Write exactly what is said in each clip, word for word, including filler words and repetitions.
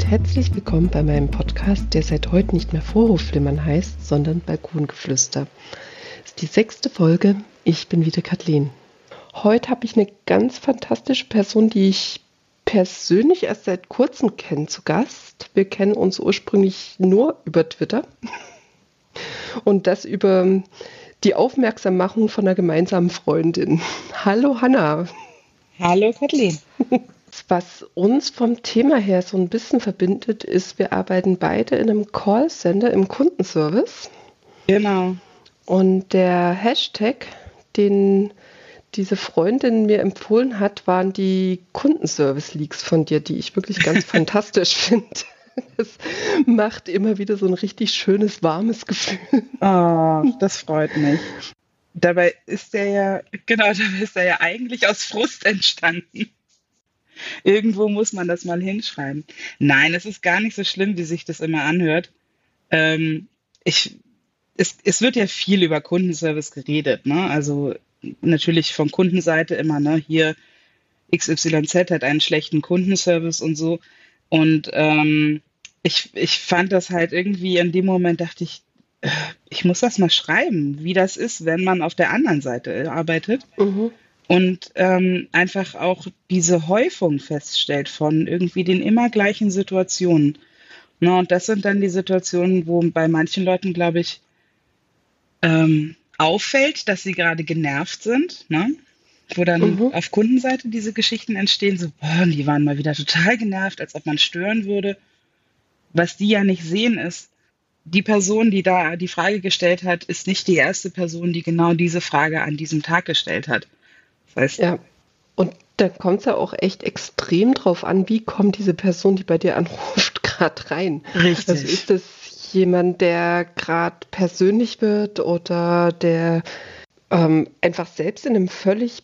herzlich willkommen bei meinem Podcast, der seit heute nicht mehr Vorhofflimmern heißt, sondern Balkongeflüster. Das ist die sechste Folge. Ich bin wieder Kathleen. Heute habe ich eine ganz fantastische Person, die ich persönlich erst seit kurzem kenne, zu Gast. Wir kennen uns ursprünglich nur über Twitter und das über die Aufmerksammachung von einer gemeinsamen Freundin. Hallo Hanna. Hallo Kathleen. Was uns vom Thema her so ein bisschen verbindet, ist, wir arbeiten beide in einem Callcenter im Kundenservice. Genau. Und der Hashtag, den diese Freundin mir empfohlen hat, waren die Kundenservice-Leaks von dir, die ich wirklich ganz fantastisch finde. Das macht immer wieder so ein richtig schönes, warmes Gefühl. Oh, das freut mich. Dabei ist der ja, genau, dabei ist er ja eigentlich aus Frust entstanden. Irgendwo muss man das mal hinschreiben. Nein, es ist gar nicht so schlimm, wie sich das immer anhört. Ähm, ich, es, es wird ja viel über Kundenservice geredet, ne? Also natürlich von Kundenseite immer, ne? Hier X Y Z hat einen schlechten Kundenservice und so. Und ähm, ich, ich fand das halt irgendwie in dem Moment, dachte ich, äh, ich muss das mal schreiben, wie das ist, wenn man auf der anderen Seite arbeitet. Mhm. Und ähm, einfach auch diese Häufung feststellt von irgendwie den immer gleichen Situationen. Na, und das sind dann die Situationen, wo bei manchen Leuten, glaube ich, ähm, auffällt, dass sie gerade genervt sind, ne? Wo dann Mhm. auf Kundenseite diese Geschichten entstehen, so, boah, die waren mal wieder total genervt, als ob man stören würde. Was die ja nicht sehen ist, die Person, die da die Frage gestellt hat, ist nicht die erste Person, die genau diese Frage an diesem Tag gestellt hat. Das heißt, Ja, und da kommt es ja auch echt extrem drauf an, wie kommt diese Person, die bei dir anruft, gerade rein. richtig. Also ist das jemand, der gerade persönlich wird oder der ähm, einfach selbst in einem völlig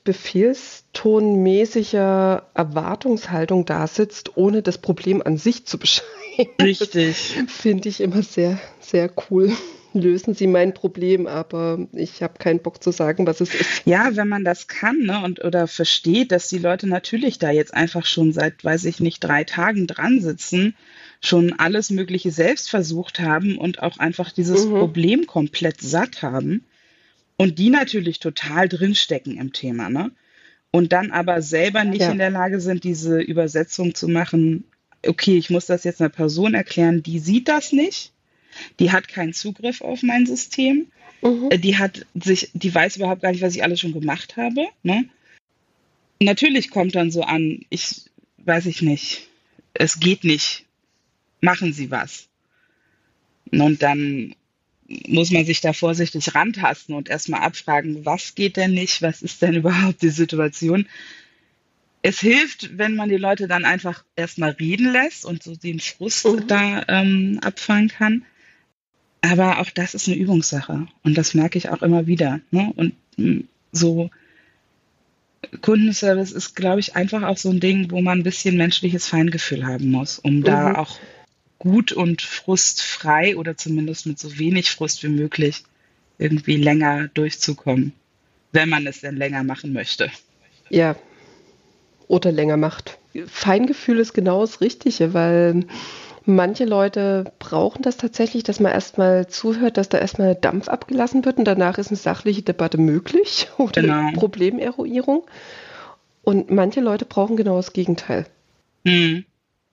befehlstonmäßiger Erwartungshaltung da sitzt, ohne das Problem an sich zu beschreiben. Richtig. Das finde ich immer sehr, sehr cool. Lösen Sie mein Problem, aber ich habe keinen Bock zu sagen, was es ist. Ja, wenn man das kann, ne, und oder versteht, dass die Leute natürlich da jetzt einfach schon seit, weiß ich nicht, drei Tagen dran sitzen, schon alles Mögliche selbst versucht haben und auch einfach dieses Mhm. Problem komplett satt haben und die natürlich total drinstecken im Thema, ne? Und dann aber selber nicht Ja. in der Lage sind, diese Übersetzung zu machen, okay, ich muss das jetzt einer Person erklären, die sieht das nicht. Die hat keinen Zugriff auf mein System. Mhm. Äh, Die hat sich, die weiß überhaupt gar nicht, was ich alles schon gemacht habe. Ne? Natürlich kommt dann so an, ich weiß ich nicht, es geht nicht, machen Sie was. Und dann muss man sich da vorsichtig rantasten und erstmal abfragen, was geht denn nicht, was ist denn überhaupt die Situation. Es hilft, wenn man die Leute dann einfach erstmal reden lässt und so den Frust Mhm. da ähm, abfangen kann. Aber auch das ist eine Übungssache und das merke ich auch immer wieder. Ne? Und mh, so Kundenservice ist, glaube ich, einfach auch so ein Ding, wo man ein bisschen menschliches Feingefühl haben muss, um da Mhm. auch gut und frustfrei oder zumindest mit so wenig Frust wie möglich irgendwie länger durchzukommen, wenn man es denn länger machen möchte. Ja, oder länger macht. Feingefühl ist genau das Richtige, weil manche Leute brauchen das tatsächlich, dass man erstmal zuhört, dass da erstmal Dampf abgelassen wird und danach ist eine sachliche Debatte möglich oder Genau. Problemeruierung. Und manche Leute brauchen genau das Gegenteil. Hm.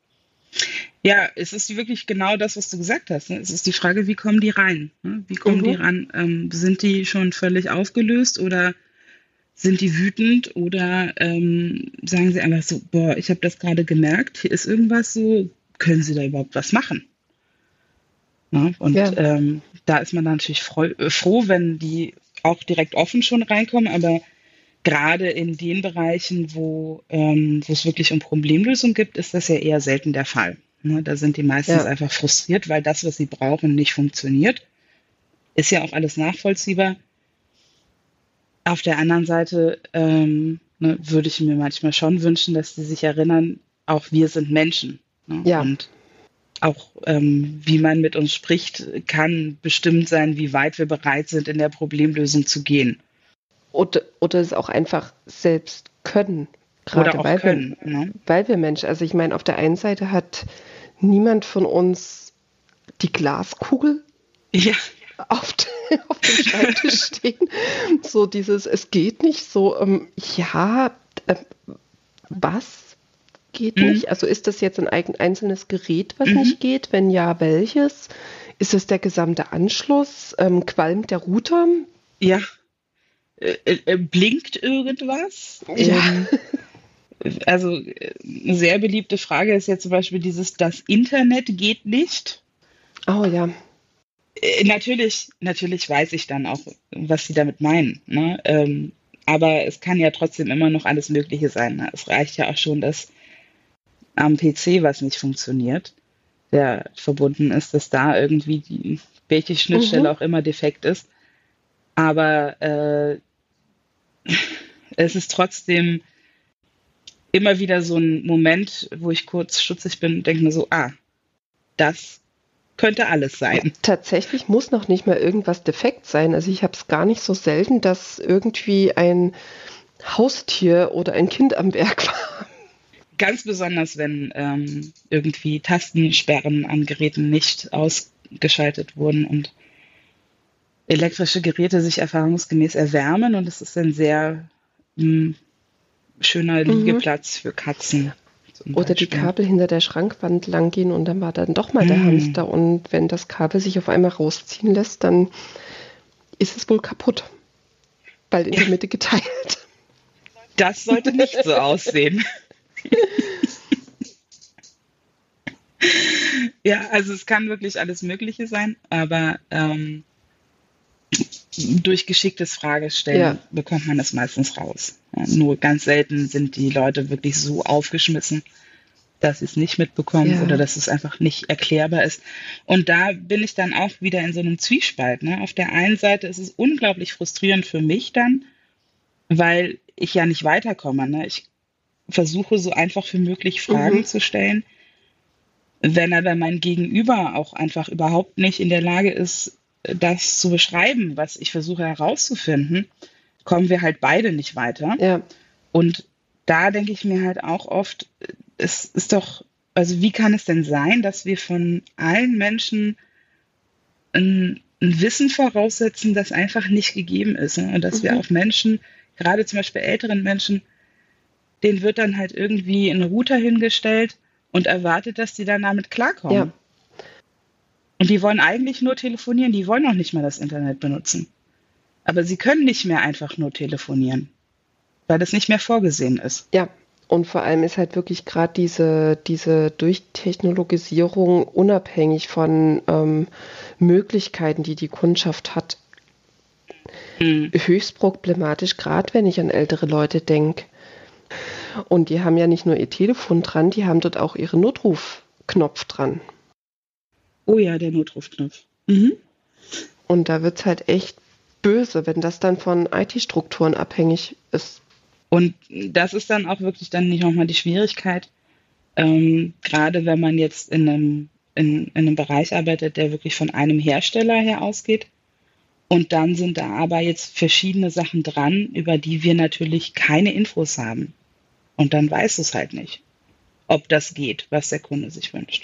Ja, es ist wirklich genau das, was du gesagt hast. Ne? Es ist die Frage, wie kommen die rein? Ne? Wie kommen Mhm. die ran? Ähm, sind die schon völlig aufgelöst oder sind die wütend oder ähm, sagen sie einfach so, boah, ich habe das gerade gemerkt, hier ist irgendwas so, können Sie da überhaupt was machen? Ja, und Ja. ähm, da ist man dann natürlich freu, äh, froh, wenn die auch direkt offen schon reinkommen, aber gerade in den Bereichen, wo, ähm, wo es wirklich um Problemlösung gibt, ist das ja eher selten der Fall. Ne, da sind die meistens Ja. einfach frustriert, weil das, was sie brauchen, nicht funktioniert. Ist ja auch alles nachvollziehbar. Auf der anderen Seite ähm, ne, würde ich mir manchmal schon wünschen, dass sie sich erinnern, auch wir sind Menschen. Ne? Ja. Und auch ähm, wie man mit uns spricht, kann bestimmt sein, wie weit wir bereit sind, in der Problemlösung zu gehen. Oder, oder es auch einfach selbst können. Gerade Oder auch weil können. wir, Ne? weil wir Menschen, also ich meine, auf der einen Seite hat niemand von uns die Glaskugel Ja, auf, de, auf dem Schreibtisch stehen. So dieses, es geht nicht, so, ähm, ja, äh, was geht mhm. nicht? Also ist das jetzt ein eigen, einzelnes Gerät, was Mhm. nicht geht? Wenn ja, welches? Ist es der gesamte Anschluss? Ähm, qualmt der Router? Ja. Äh, äh, blinkt irgendwas? Ja. Ähm, also äh, eine sehr beliebte Frage ist ja zum Beispiel dieses, das Internet geht nicht. Oh ja. Äh, natürlich, natürlich weiß ich dann auch, was sie damit meinen. Ne? Ähm, aber es kann ja trotzdem immer noch alles Mögliche sein. Ne? Es reicht ja auch schon, dass am P C was nicht funktioniert, der verbunden ist, dass da irgendwie die, welche Schnittstelle Mhm. auch immer defekt ist. Aber äh, es ist trotzdem immer wieder so ein Moment, wo ich kurz stutzig bin und denke mir so, ah, das könnte alles sein. Tatsächlich muss noch nicht mal irgendwas defekt sein. Also ich habe es gar nicht so selten, dass irgendwie ein Haustier oder ein Kind am Werk war. Ganz besonders, wenn ähm, irgendwie Tastensperren an Geräten nicht ausgeschaltet wurden und elektrische Geräte sich erfahrungsgemäß erwärmen und es ist ein sehr mh, schöner Mhm. Liegeplatz für Katzen. Zum Oder die Beispiel. Kabel hinter der Schrankwand langgehen und dann war dann doch mal der Mm. Hamster. Und wenn das Kabel sich auf einmal rausziehen lässt, dann ist es wohl kaputt. Bald in Ja. der Mitte geteilt. Das sollte nicht so aussehen. Ja, also es kann wirklich alles Mögliche sein, aber ähm, durch geschicktes Fragestellen Ja. bekommt man es meistens raus. Ja, nur ganz selten sind die Leute wirklich so aufgeschmissen, dass sie es nicht mitbekommen Ja. oder dass es einfach nicht erklärbar ist. Und da bin ich dann auch wieder in so einem Zwiespalt. Ne? Auf der einen Seite ist es unglaublich frustrierend für mich dann, weil ich ja nicht weiterkomme. Ne? Ich versuche so einfach wie möglich Fragen Mhm. zu stellen. Wenn aber mein Gegenüber auch einfach überhaupt nicht in der Lage ist, das zu beschreiben, was ich versuche herauszufinden, kommen wir halt beide nicht weiter. Ja. Und da denke ich mir halt auch oft, es ist doch, also wie kann es denn sein, dass wir von allen Menschen ein, ein Wissen voraussetzen, das einfach nicht gegeben ist. Ne? Und dass wir Mhm. auf Menschen, gerade zum Beispiel älteren Menschen, denen wird dann halt irgendwie ein Router hingestellt und erwartet, dass die dann damit klarkommen. Ja. Und die wollen eigentlich nur telefonieren, die wollen auch nicht mehr das Internet benutzen. Aber sie können nicht mehr einfach nur telefonieren, weil das nicht mehr vorgesehen ist. Ja. Und vor allem ist halt wirklich gerade diese, diese Durchtechnologisierung unabhängig von ähm, Möglichkeiten, die die Kundschaft hat, Mhm. höchst problematisch, gerade wenn ich an ältere Leute denke. Und die haben ja nicht nur ihr Telefon dran, die haben dort auch ihren Notrufknopf dran. Oh ja, der Notrufknopf. Mhm. Und da wird es halt echt böse, wenn das dann von I T-Strukturen abhängig ist. Und das ist dann auch wirklich dann nicht nochmal die Schwierigkeit, ähm, gerade wenn man jetzt in einem, in, in einem Bereich arbeitet, der wirklich von einem Hersteller her ausgeht. Und dann sind da aber jetzt verschiedene Sachen dran, über die wir natürlich keine Infos haben. Und dann weiß es halt nicht, ob das geht, was der Kunde sich wünscht.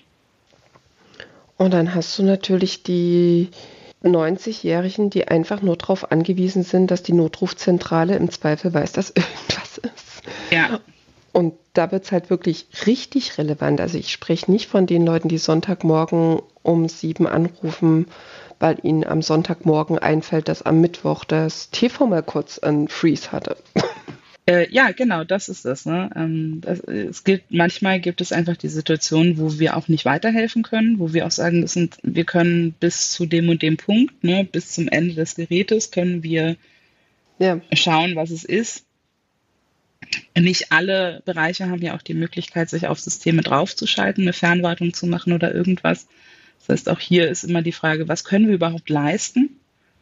Und dann hast du natürlich die neunzigjährigen, die einfach nur darauf angewiesen sind, dass die Notrufzentrale im Zweifel weiß, dass irgendwas ist. Ja. Und da wird es halt wirklich richtig relevant. Also ich spreche nicht von den Leuten, die Sonntagmorgen um sieben anrufen, weil ihnen am Sonntagmorgen einfällt, dass am Mittwoch das T V mal kurz einen Freeze hatte. Äh, ja, genau, das ist es. Ne? Ähm, das, es gibt, manchmal gibt es einfach die Situation, wo wir auch nicht weiterhelfen können, wo wir auch sagen müssen, wir können bis zu dem und dem Punkt, ne, bis zum Ende des Gerätes, können wir Ja. schauen, was es ist. Nicht alle Bereiche haben ja auch die Möglichkeit, sich auf Systeme draufzuschalten, eine Fernwartung zu machen oder irgendwas. Das heißt, auch hier ist immer die Frage, was können wir überhaupt leisten?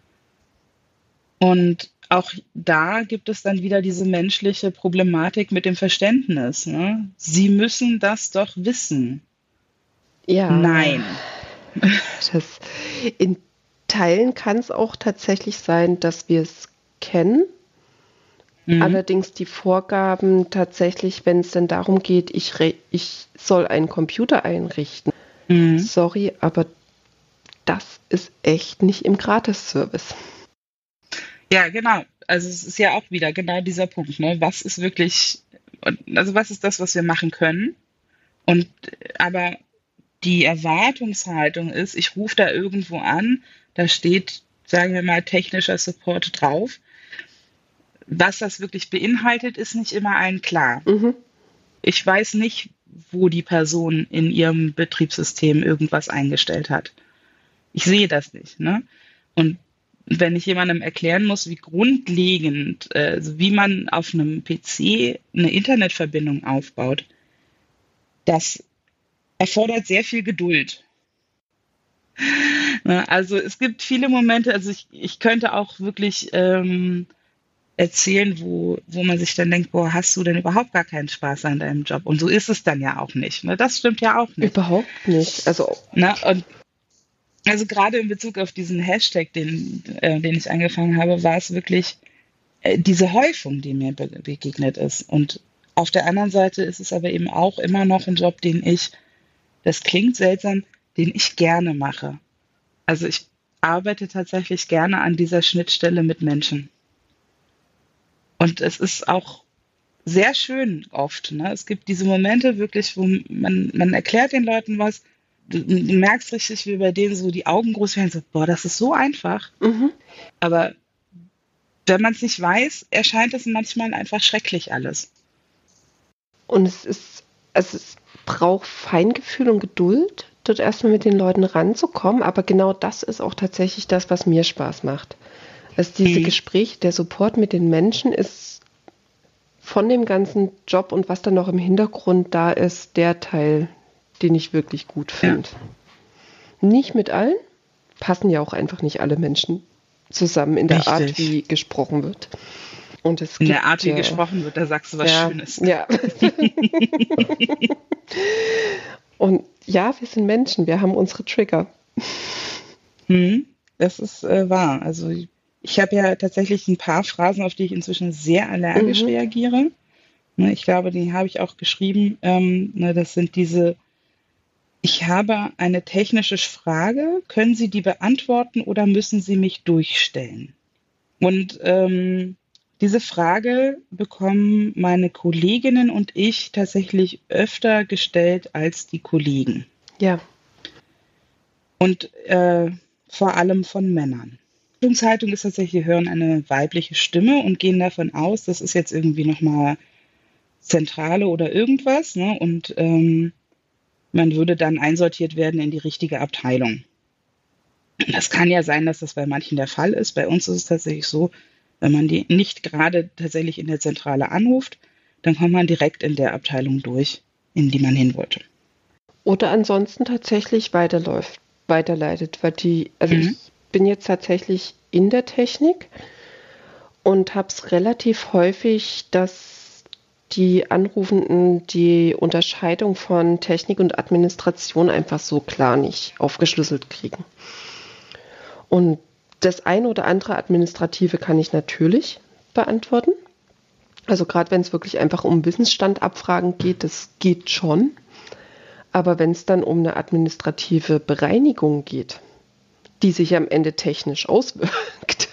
Und auch da gibt es dann wieder diese menschliche Problematik mit dem Verständnis. Ne? Sie müssen das doch wissen. Ja. Nein. Das, in Teilen kann es auch tatsächlich sein, dass wir es kennen. Mhm. Allerdings die Vorgaben tatsächlich, wenn es denn darum geht, ich, re- ich soll einen Computer einrichten, Mhm. Sorry, aber das ist echt nicht im Gratis-Service. Ja, genau. Also es ist ja auch wieder genau dieser Punkt, ne? Was ist wirklich, also was ist das, was wir machen können? Und aber die Erwartungshaltung ist, ich rufe da irgendwo an, da steht, sagen wir mal, technischer Support drauf. Was das wirklich beinhaltet, ist nicht immer allen klar. Mhm. Ich weiß nicht, wo die Person in ihrem Betriebssystem irgendwas eingestellt hat. Ich sehe das nicht, ne? Und wenn ich jemandem erklären muss, wie grundlegend, äh, also wie man auf einem P C eine Internetverbindung aufbaut, das erfordert sehr viel Geduld. Ne, also es gibt viele Momente, also ich, ich könnte auch wirklich ähm, erzählen, wo, wo man sich dann denkt, boah, hast du denn überhaupt gar keinen Spaß an deinem Job? Und so ist es dann ja auch nicht. Ne? Das stimmt ja auch nicht. Überhaupt nicht. Also, Ne? Und also gerade in Bezug auf diesen Hashtag, den, äh, den ich angefangen habe, war es wirklich äh, diese Häufung, die mir be begegnet ist. Und auf der anderen Seite ist es aber eben auch immer noch ein Job, den ich, das klingt seltsam, den ich gerne mache. Also ich arbeite tatsächlich gerne an dieser Schnittstelle mit Menschen. Und es ist auch sehr schön oft. Ne? Es gibt diese Momente wirklich, wo man, man erklärt den Leuten was, du, du merkst richtig, wie bei denen so die Augen groß werden, so, boah, das ist so einfach. mhm. Aber wenn man es nicht weiß, erscheint es manchmal einfach schrecklich alles. Und es ist, also es braucht Feingefühl und Geduld, dort erstmal mit den Leuten ranzukommen. Aber genau das ist auch tatsächlich das, was mir Spaß macht. Also diese Mhm. Gespräche, der Support mit den Menschen ist von dem ganzen Job und was dann noch im Hintergrund da ist, der Teil, den ich wirklich gut finde. Ja. Nicht mit allen, passen ja auch einfach nicht alle Menschen zusammen in der Richtig. Art, wie gesprochen wird. Und es in gibt, der Art, wie ja, gesprochen wird, da sagst du was ja, Schönes. Ja. Und ja, wir sind Menschen, wir haben unsere Trigger. Mhm. Das ist äh, wahr. Also ich, ich habe ja tatsächlich ein paar Phrasen, auf die ich inzwischen sehr allergisch Mhm. reagiere. Ne, ich glaube, die habe ich auch geschrieben. Ähm, ne, das sind diese, ich habe eine technische Frage, können Sie die beantworten oder müssen Sie mich durchstellen? Und ähm, diese Frage bekommen meine Kolleginnen und ich tatsächlich öfter gestellt als die Kollegen. Ja. Und äh, vor allem von Männern. Die Haltung ist tatsächlich, wir hören eine weibliche Stimme und gehen davon aus, das ist jetzt irgendwie nochmal Zentrale oder irgendwas, ne? Und ähm, man würde dann einsortiert werden in die richtige Abteilung. Das kann ja sein, dass das bei manchen der Fall ist. Bei uns ist es tatsächlich so, wenn man die nicht gerade tatsächlich in der Zentrale anruft, dann kommt man direkt in der Abteilung durch, in die man hin wollte. Oder ansonsten tatsächlich weiterläuft, weiterleitet, weil die, also Mhm. ich bin jetzt tatsächlich in der Technik und habe es relativ häufig, dass die Anrufenden die Unterscheidung von Technik und Administration einfach so klar nicht aufgeschlüsselt kriegen. Und das eine oder andere Administrative kann ich natürlich beantworten. Also gerade wenn es wirklich einfach um Wissensstandabfragen geht, das geht schon. Aber wenn es dann um eine administrative Bereinigung geht, die sich am Ende technisch auswirkt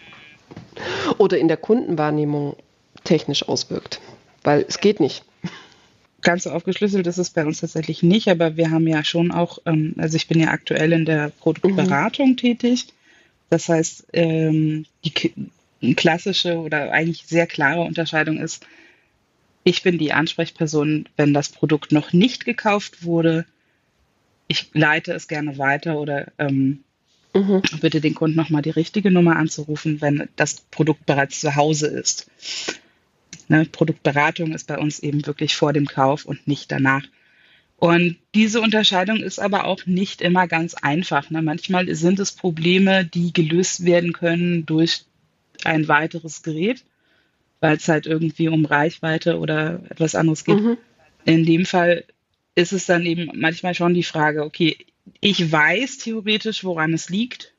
oder in der Kundenwahrnehmung technisch auswirkt, weil es geht nicht. Ganz so aufgeschlüsselt ist es bei uns tatsächlich nicht, aber wir haben ja schon auch, ähm, also ich bin ja aktuell in der Produktberatung mhm. tätig. Das heißt, ähm, die k- klassische oder eigentlich sehr klare Unterscheidung ist, ich bin die Ansprechperson, wenn das Produkt noch nicht gekauft wurde. Ich leite es gerne weiter oder ähm, mhm. bitte den Kunden nochmal die richtige Nummer anzurufen, wenn das Produkt bereits zu Hause ist. Ne, Produktberatung ist bei uns eben wirklich vor dem Kauf und nicht danach. Und diese Unterscheidung ist aber auch nicht immer ganz einfach. Ne? Manchmal sind es Probleme, die gelöst werden können durch ein weiteres Gerät, weil es halt irgendwie um Reichweite oder etwas anderes geht. Mhm. In dem Fall ist es dann eben manchmal schon die Frage, okay, ich weiß theoretisch, woran es liegt,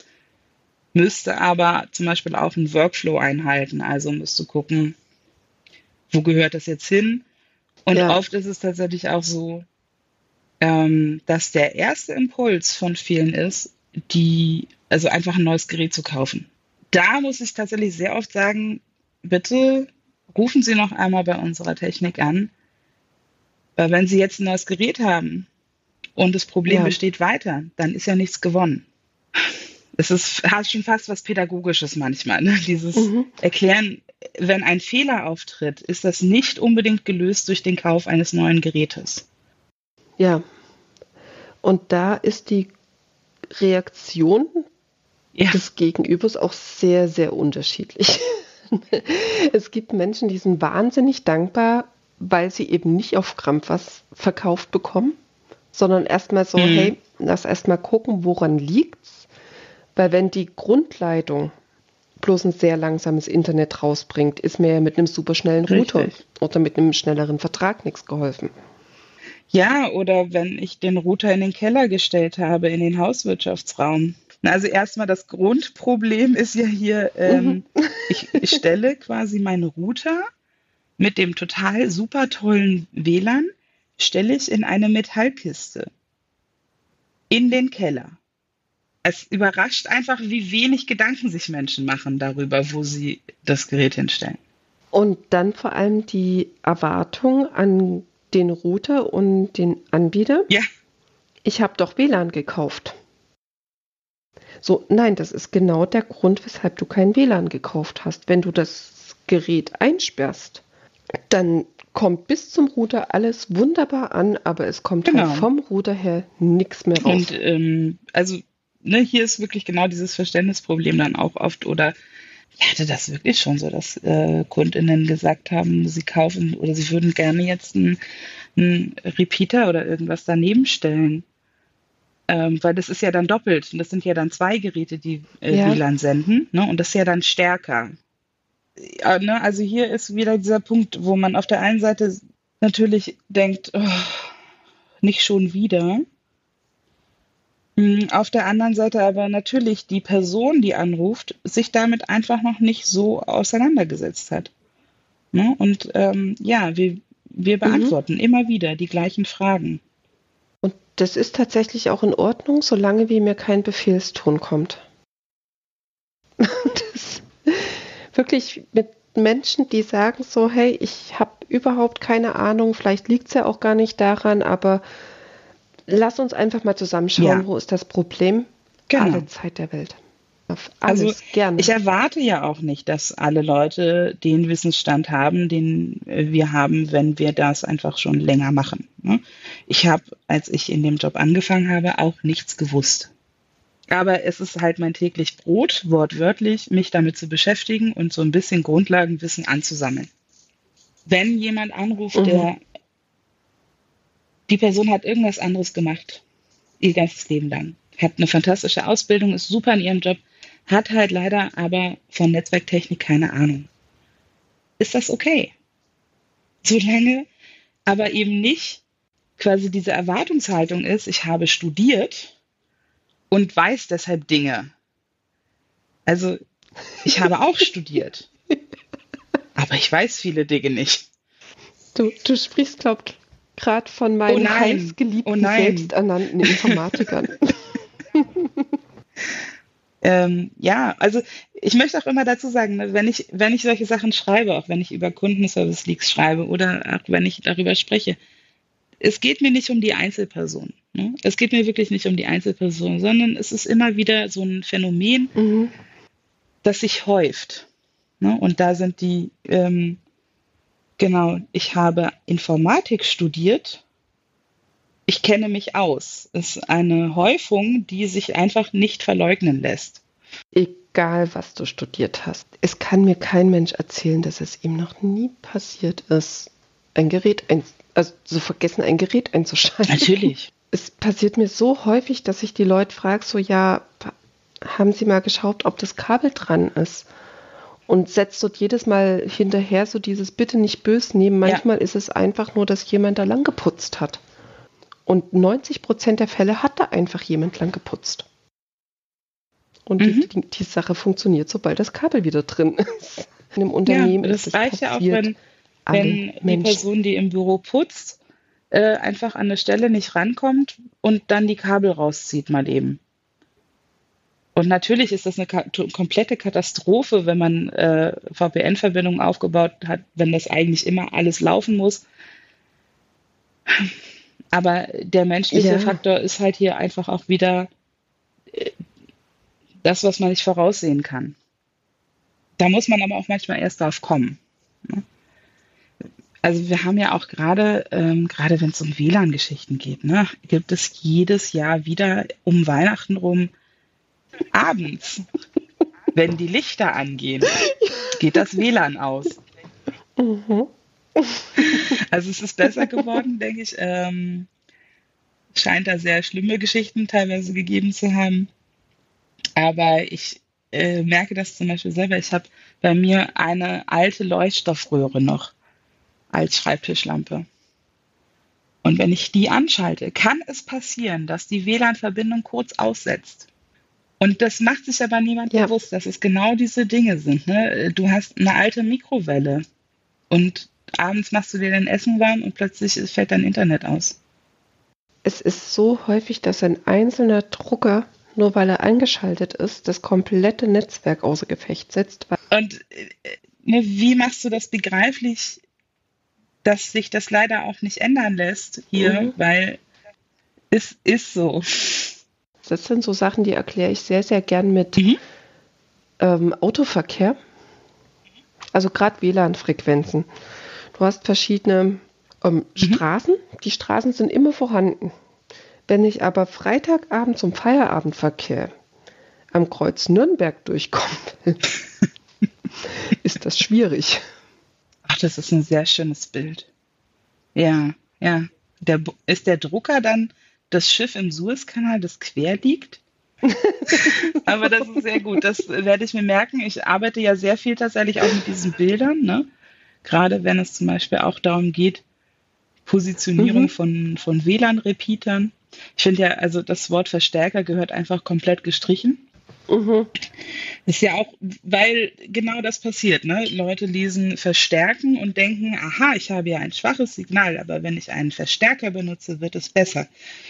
müsste aber zum Beispiel auch einen Workflow einhalten. Also müsste gucken, wo gehört das jetzt hin? Und ja. oft ist es tatsächlich auch so, ähm, dass der erste Impuls von vielen ist, die, also einfach ein neues Gerät zu kaufen. Da muss ich tatsächlich sehr oft sagen, bitte rufen Sie noch einmal bei unserer Technik an, weil wenn Sie jetzt ein neues Gerät haben und das Problem Ja. besteht weiter, dann ist ja nichts gewonnen. Es ist hat schon fast was Pädagogisches manchmal, ne? Dieses Mhm. Erklären, wenn ein Fehler auftritt, ist das nicht unbedingt gelöst durch den Kauf eines neuen Gerätes. Ja. Und da ist die Reaktion Ja, des Gegenübers auch sehr, sehr unterschiedlich. Es gibt Menschen, die sind wahnsinnig dankbar, weil sie eben nicht auf Krampf was verkauft bekommen, sondern erstmal so, mhm. hey, lass erstmal gucken, woran liegt's? Weil wenn die Grundleitung bloß ein sehr langsames Internet rausbringt, ist mir ja mit einem superschnellen Router Richtig. oder mit einem schnelleren Vertrag nichts geholfen. Ja, oder wenn ich den Router in den Keller gestellt habe, in den Hauswirtschaftsraum. Na, Also erstmal das Grundproblem ist ja hier, Mhm. ähm, ich, ich stelle quasi meinen Router mit dem total super tollen W L A N, stelle ich in eine Metallkiste in den Keller. Es überrascht einfach, wie wenig Gedanken sich Menschen machen darüber, wo sie das Gerät hinstellen. Und dann vor allem die Erwartung an den Router und den Anbieter. Ja, Ich habe doch W L A N gekauft. So, nein, das ist genau der Grund, weshalb du kein W L A N gekauft hast. Wenn du das Gerät einsperrst, dann kommt bis zum Router alles wunderbar an, aber es kommt genau. halt vom Router her nichts mehr raus. Und ähm, also ne, hier ist wirklich genau dieses Verständnisproblem dann auch oft. Oder ich hatte das wirklich schon so, dass äh, KundInnen gesagt haben, sie kaufen oder sie würden gerne jetzt einen, einen Repeater oder irgendwas daneben stellen. Ähm, weil das ist ja dann doppelt. Und das sind ja dann zwei Geräte, die äh, Ja. W L A N senden. Ne? Und das ist ja dann stärker. Ja, ne? Also hier ist wieder dieser Punkt, wo man auf der einen Seite natürlich denkt, oh, nicht schon wieder. Mm, Auf der anderen Seite aber natürlich die Person, die anruft, sich damit einfach noch nicht so auseinandergesetzt hat. Ne? Und ähm, ja, wir, wir Mhm. beantworten immer wieder die gleichen Fragen. Und das ist tatsächlich auch in Ordnung, solange wie mir kein Befehlston kommt. Das wirklich mit Menschen, die sagen so, hey, ich habe überhaupt keine Ahnung, vielleicht liegt es ja auch gar nicht daran, aber lass uns einfach mal zusammenschauen, Ja, wo ist das Problem? genau. Alle Zeit der Welt. Auf alles, Also gerne. ich erwarte ja auch nicht, dass alle Leute den Wissensstand haben, den äh, wir haben, wenn wir das einfach schon länger machen. Ne? Ich habe, als ich in dem Job angefangen habe, auch nichts gewusst. Aber es ist halt mein täglich Brot, wortwörtlich, mich damit zu beschäftigen und so ein bisschen Grundlagenwissen anzusammeln. Wenn jemand anruft, Mhm. der die Person hat irgendwas anderes gemacht, ihr ganzes Leben lang, hat eine fantastische Ausbildung, ist super in ihrem Job, hat halt leider aber von Netzwerktechnik keine Ahnung. Ist das okay? Solange aber eben nicht quasi diese Erwartungshaltung ist, ich habe studiert und weiß deshalb Dinge. Also ich habe auch studiert, aber ich weiß viele Dinge nicht. Du, du sprichst, glaube ich, gerade von Oh meinen nein, heißgeliebten, oh nein. selbsternannten Informatikern. Ähm, ja, also ich möchte auch immer dazu sagen, ne, wenn ich, wenn ich solche Sachen schreibe, auch wenn ich über Kundenservice-Leaks schreibe oder auch wenn ich darüber spreche, es geht mir nicht um die Einzelperson. Ne? Es geht mir wirklich nicht um die Einzelperson, sondern es ist immer wieder so ein Phänomen, Mhm. das sich häuft. Ne? Und da sind die, ähm, genau, ich habe Informatik studiert. Ich kenne mich aus. Es ist eine Häufung, die sich einfach nicht verleugnen lässt. Egal, was du studiert hast. Es kann mir kein Mensch erzählen, dass es ihm noch nie passiert ist, ein Gerät ein, also zu vergessen, ein Gerät einzuschalten. Natürlich. Es passiert mir so häufig, dass ich die Leute frage, so ja, haben Sie mal geschaut, ob das Kabel dran ist? Und setzt dort jedes Mal hinterher so dieses Bitte nicht böse nehmen. Manchmal ja. ist es einfach nur, dass jemand da lang geputzt hat. Und neunzig Prozent der Fälle hat da einfach jemand lang geputzt. Und mhm. die, die, die Sache funktioniert, sobald das Kabel wieder drin ist. In einem Unternehmen ja, das ist es reicht ja auch, passiert. wenn, wenn die Person, die im Büro putzt, äh, einfach an eine Stelle nicht rankommt und dann die Kabel rauszieht mal eben. Und natürlich ist das eine ka- to- komplette Katastrophe, wenn man äh, V P N-Verbindungen aufgebaut hat, wenn das eigentlich immer alles laufen muss. Aber der menschliche Ja, Faktor ist halt hier einfach auch wieder äh, das, was man nicht voraussehen kann. Da muss man aber auch manchmal erst drauf kommen. Ne? Also wir haben ja auch gerade, ähm, gerade wenn es um W L A N-Geschichten geht, ne, gibt es jedes Jahr wieder um Weihnachten rum abends, wenn die Lichter angehen, geht das W L A N aus. mhm. Also es ist besser geworden, denke ich. Ähm, scheint da sehr schlimme Geschichten teilweise gegeben zu haben. Aber ich äh, merke das zum Beispiel selber. Ich habe bei mir eine alte Leuchtstoffröhre noch als Schreibtischlampe. Und wenn ich die anschalte, kann es passieren, dass die W L A N-Verbindung kurz aussetzt. Und das macht sich aber niemand Ja, bewusst, dass es genau diese Dinge sind. Ne? Du hast eine alte Mikrowelle und abends machst du dir dein Essen warm und plötzlich fällt dein Internet aus. es ist so häufig, dass ein einzelner Drucker, nur weil er angeschaltet ist, das komplette Netzwerk außer Gefecht setzt. Weil, Und äh, ne, wie machst du das begreiflich, dass sich das leider auch nicht ändern lässt hier, mhm. weil es ist so. Das sind so Sachen, die erkläre ich sehr, sehr gern mit Mhm. ähm, Autoverkehr. Also gerade W L A N-Frequenzen. Du hast verschiedene ähm, Mhm. Straßen. Die Straßen sind immer vorhanden. Wenn ich aber Freitagabend zum Feierabendverkehr am Kreuz Nürnberg durchkommen will, ist das schwierig. Ach, das ist ein sehr schönes Bild. Ja, ja. Der, Bu- ist der Drucker dann das Schiff im Suezkanal, das quer liegt? Aber das ist sehr gut. Das werde ich mir merken. Ich arbeite ja sehr viel tatsächlich auch mit diesen Bildern, ne? Gerade wenn es zum Beispiel auch darum geht, Positionierung Mhm. von, von W L A N-Repeatern. Ich finde ja, also das Wort Verstärker gehört einfach komplett gestrichen. Mhm. Ist ja auch, weil genau das passiert, ne? Leute lesen Verstärken und denken, aha, ich habe ja ein schwaches Signal, aber wenn ich einen Verstärker benutze, wird es besser.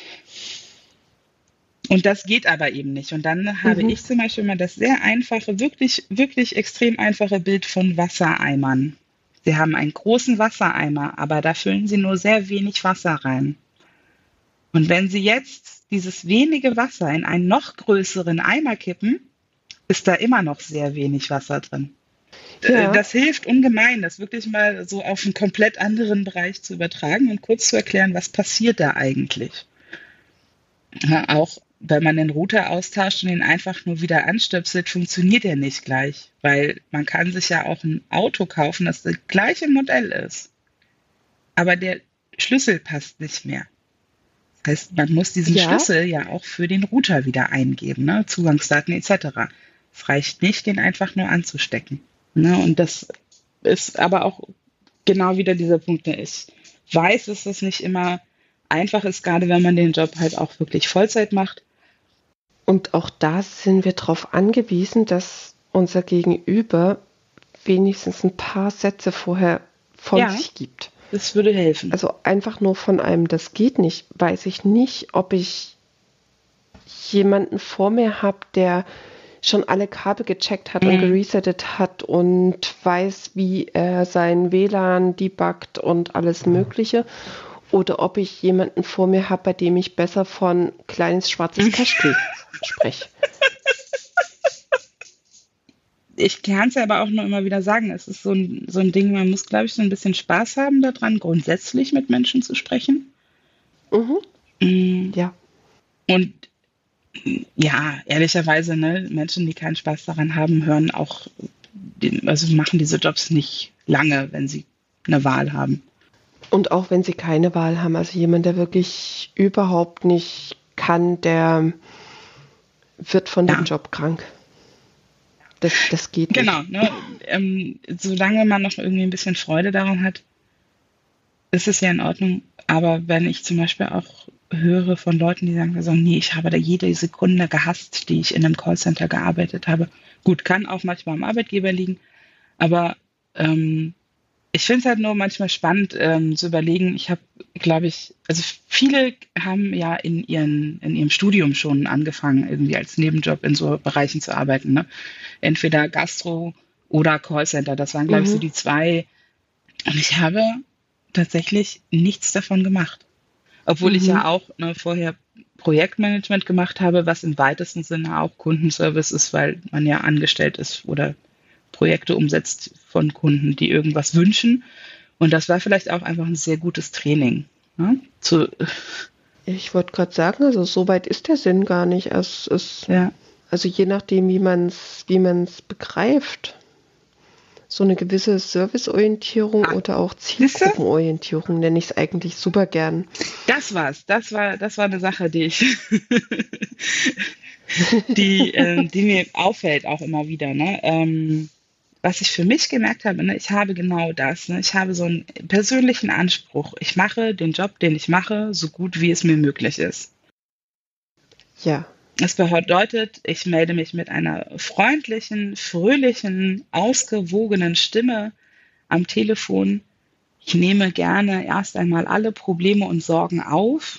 Und das geht aber eben nicht. Und dann habe Mhm. ich zum Beispiel mal das sehr einfache, wirklich, wirklich extrem einfache Bild von Wassereimern. Sie haben einen großen Wassereimer, aber da füllen Sie nur sehr wenig Wasser rein. Und wenn Sie jetzt dieses wenige Wasser in einen noch größeren Eimer kippen, ist da immer noch sehr wenig Wasser drin. Äh, Ja, Das hilft ungemein, das wirklich mal so auf einen komplett anderen Bereich zu übertragen und kurz zu erklären, was passiert da eigentlich. Ja, auch wenn man den Router austauscht und ihn einfach nur wieder anstöpselt, funktioniert er nicht gleich, weil man kann sich ja auch ein Auto kaufen, das das gleiche Modell ist, aber der Schlüssel passt nicht mehr. Das heißt, man muss diesen ja, Schlüssel ja auch für den Router wieder eingeben, ne? Zugangsdaten et cetera. Es reicht nicht, den einfach nur anzustecken. Ne? Und das ist aber auch genau wieder dieser Punkt, der ich weiß, dass das nicht immer einfach ist, gerade wenn man den Job halt auch wirklich Vollzeit macht. und auch da sind wir darauf angewiesen, dass unser Gegenüber wenigstens ein paar Sätze vorher von Ja, sich gibt. das würde helfen. Also einfach nur von einem, das geht nicht, weiß ich nicht, ob ich jemanden vor mir habe, der schon alle Kabel gecheckt hat und Mhm. geresettet hat und weiß, wie er sein W L A N debuggt und alles Mögliche. Oder ob ich jemanden vor mir habe, bei dem ich besser von kleines schwarzes Cashtag spreche. Ich kann es ja aber auch nur immer wieder sagen, es ist so ein, so ein Ding, man muss, glaube ich, so ein bisschen Spaß haben daran, grundsätzlich mit Menschen zu sprechen. Mhm. Mm, Ja, Und mm, ja, ehrlicherweise, ne, Menschen, die keinen Spaß daran haben, hören auch, den, also machen diese Jobs nicht lange, wenn sie eine Wahl haben. und auch wenn sie keine Wahl haben, also jemand, der wirklich überhaupt nicht kann, der wird von dem Ja, Job krank. Das, das geht genau. nicht. Ne? Ähm, solange man noch irgendwie ein bisschen Freude daran hat, ist es ja in Ordnung. Aber wenn ich zum Beispiel auch höre von Leuten, die sagen, so, nee, ich habe da jede Sekunde gehasst, die ich in einem Callcenter gearbeitet habe. Gut, kann auch manchmal am Arbeitgeber liegen, aber ähm, Ich finde es halt nur manchmal spannend ähm, zu überlegen. Ich habe, glaube ich, also viele haben ja in, ihren, in ihrem Studium schon angefangen, irgendwie als Nebenjob in so Bereichen zu arbeiten. Ne? Entweder Gastro oder Callcenter. Das waren, glaube ich, so Mhm. die zwei. Und ich habe tatsächlich nichts davon gemacht. Obwohl ich ja Mhm. auch ne, vorher Projektmanagement gemacht habe, was im weitesten Sinne auch Kundenservice ist, weil man ja angestellt ist oder Projekte umsetzt von Kunden, die irgendwas wünschen. Und das war vielleicht auch einfach ein sehr gutes Training. Ne? Zu, Ich wollte gerade sagen, also so weit ist der Sinn gar nicht. Es ist, ja. also je nachdem, wie man es wie man's begreift, so eine gewisse Serviceorientierung Ah, oder auch siehst du? Zielgruppenorientierung nenne ich es eigentlich super gern. Das war's. Das war, das war eine Sache, die ich, die, ähm, die mir auffällt auch immer wieder. Ne? Ähm, was ich für mich gemerkt habe, ne, ich habe genau das. Ne? Ich habe so einen persönlichen Anspruch. Ich mache den Job, den ich mache, so gut wie es mir möglich ist. Ja, Das bedeutet, ich melde mich mit einer freundlichen, fröhlichen, ausgewogenen Stimme am Telefon. Ich nehme gerne erst einmal alle Probleme und Sorgen auf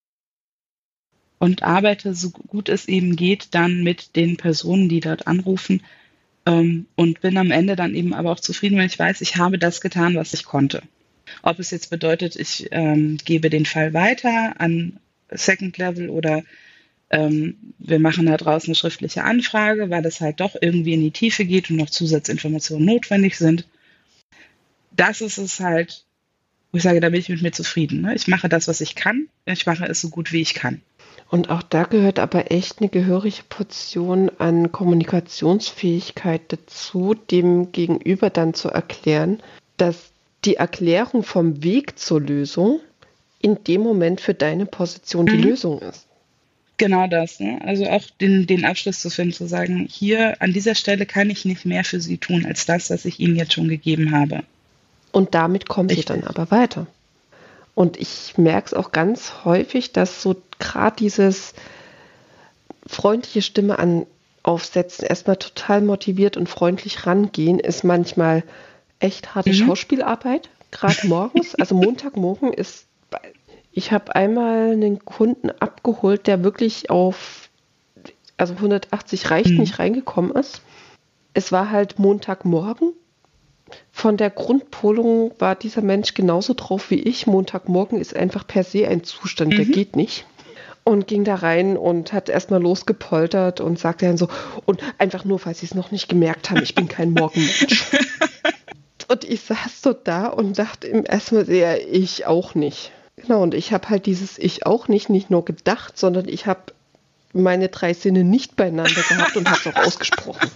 und arbeite so gut es eben geht dann mit den Personen, die dort anrufen, ähm, und bin am Ende dann eben aber auch zufrieden, wenn ich weiß, ich habe das getan, was ich konnte. Ob es jetzt bedeutet, ich ähm, gebe den Fall weiter an Second Level oder ähm, wir machen da draußen eine schriftliche Anfrage, weil es halt doch irgendwie in die Tiefe geht und noch Zusatzinformationen notwendig sind. Das ist es halt, wo ich sage, da bin ich mit mir zufrieden. Ne? Ich mache das, was ich kann. Ich mache es so gut, wie ich kann. und auch da gehört aber echt eine gehörige Portion an Kommunikationsfähigkeit dazu, dem Gegenüber dann zu erklären, dass die Erklärung vom Weg zur Lösung in dem Moment für deine Position die Mhm. Lösung ist. Genau das. Ne? Also auch den, den Abschluss zu finden, zu sagen, hier an dieser Stelle kann ich nicht mehr für Sie tun, als das, was ich Ihnen jetzt schon gegeben habe. Und damit kommen sie dann Richtig. aber weiter. Und ich merke es auch ganz häufig, dass so gerade dieses freundliche Stimme an aufsetzen, erstmal total motiviert und freundlich rangehen, ist manchmal echt harte Mhm. Schauspielarbeit, gerade morgens. Also Montagmorgen ist, ich habe einmal einen Kunden abgeholt, der wirklich auf, also hundertachtzig reicht Mhm. nicht, reingekommen ist. Es war halt Montagmorgen. Von der Grundpolung war dieser Mensch genauso drauf wie ich. Montagmorgen ist einfach per se ein Zustand, der Mhm. geht nicht. Und ging da rein und hat erstmal losgepoltert und sagte dann so, und einfach nur, falls Sie es noch nicht gemerkt haben, ich bin kein Morgenmensch. Und ich saß so da und dachte im ersten Mal sehr, ich auch nicht. Genau, und ich habe halt dieses Ich auch nicht nicht nur gedacht, sondern ich habe meine drei Sinne nicht beieinander gehabt und habe es auch ausgesprochen.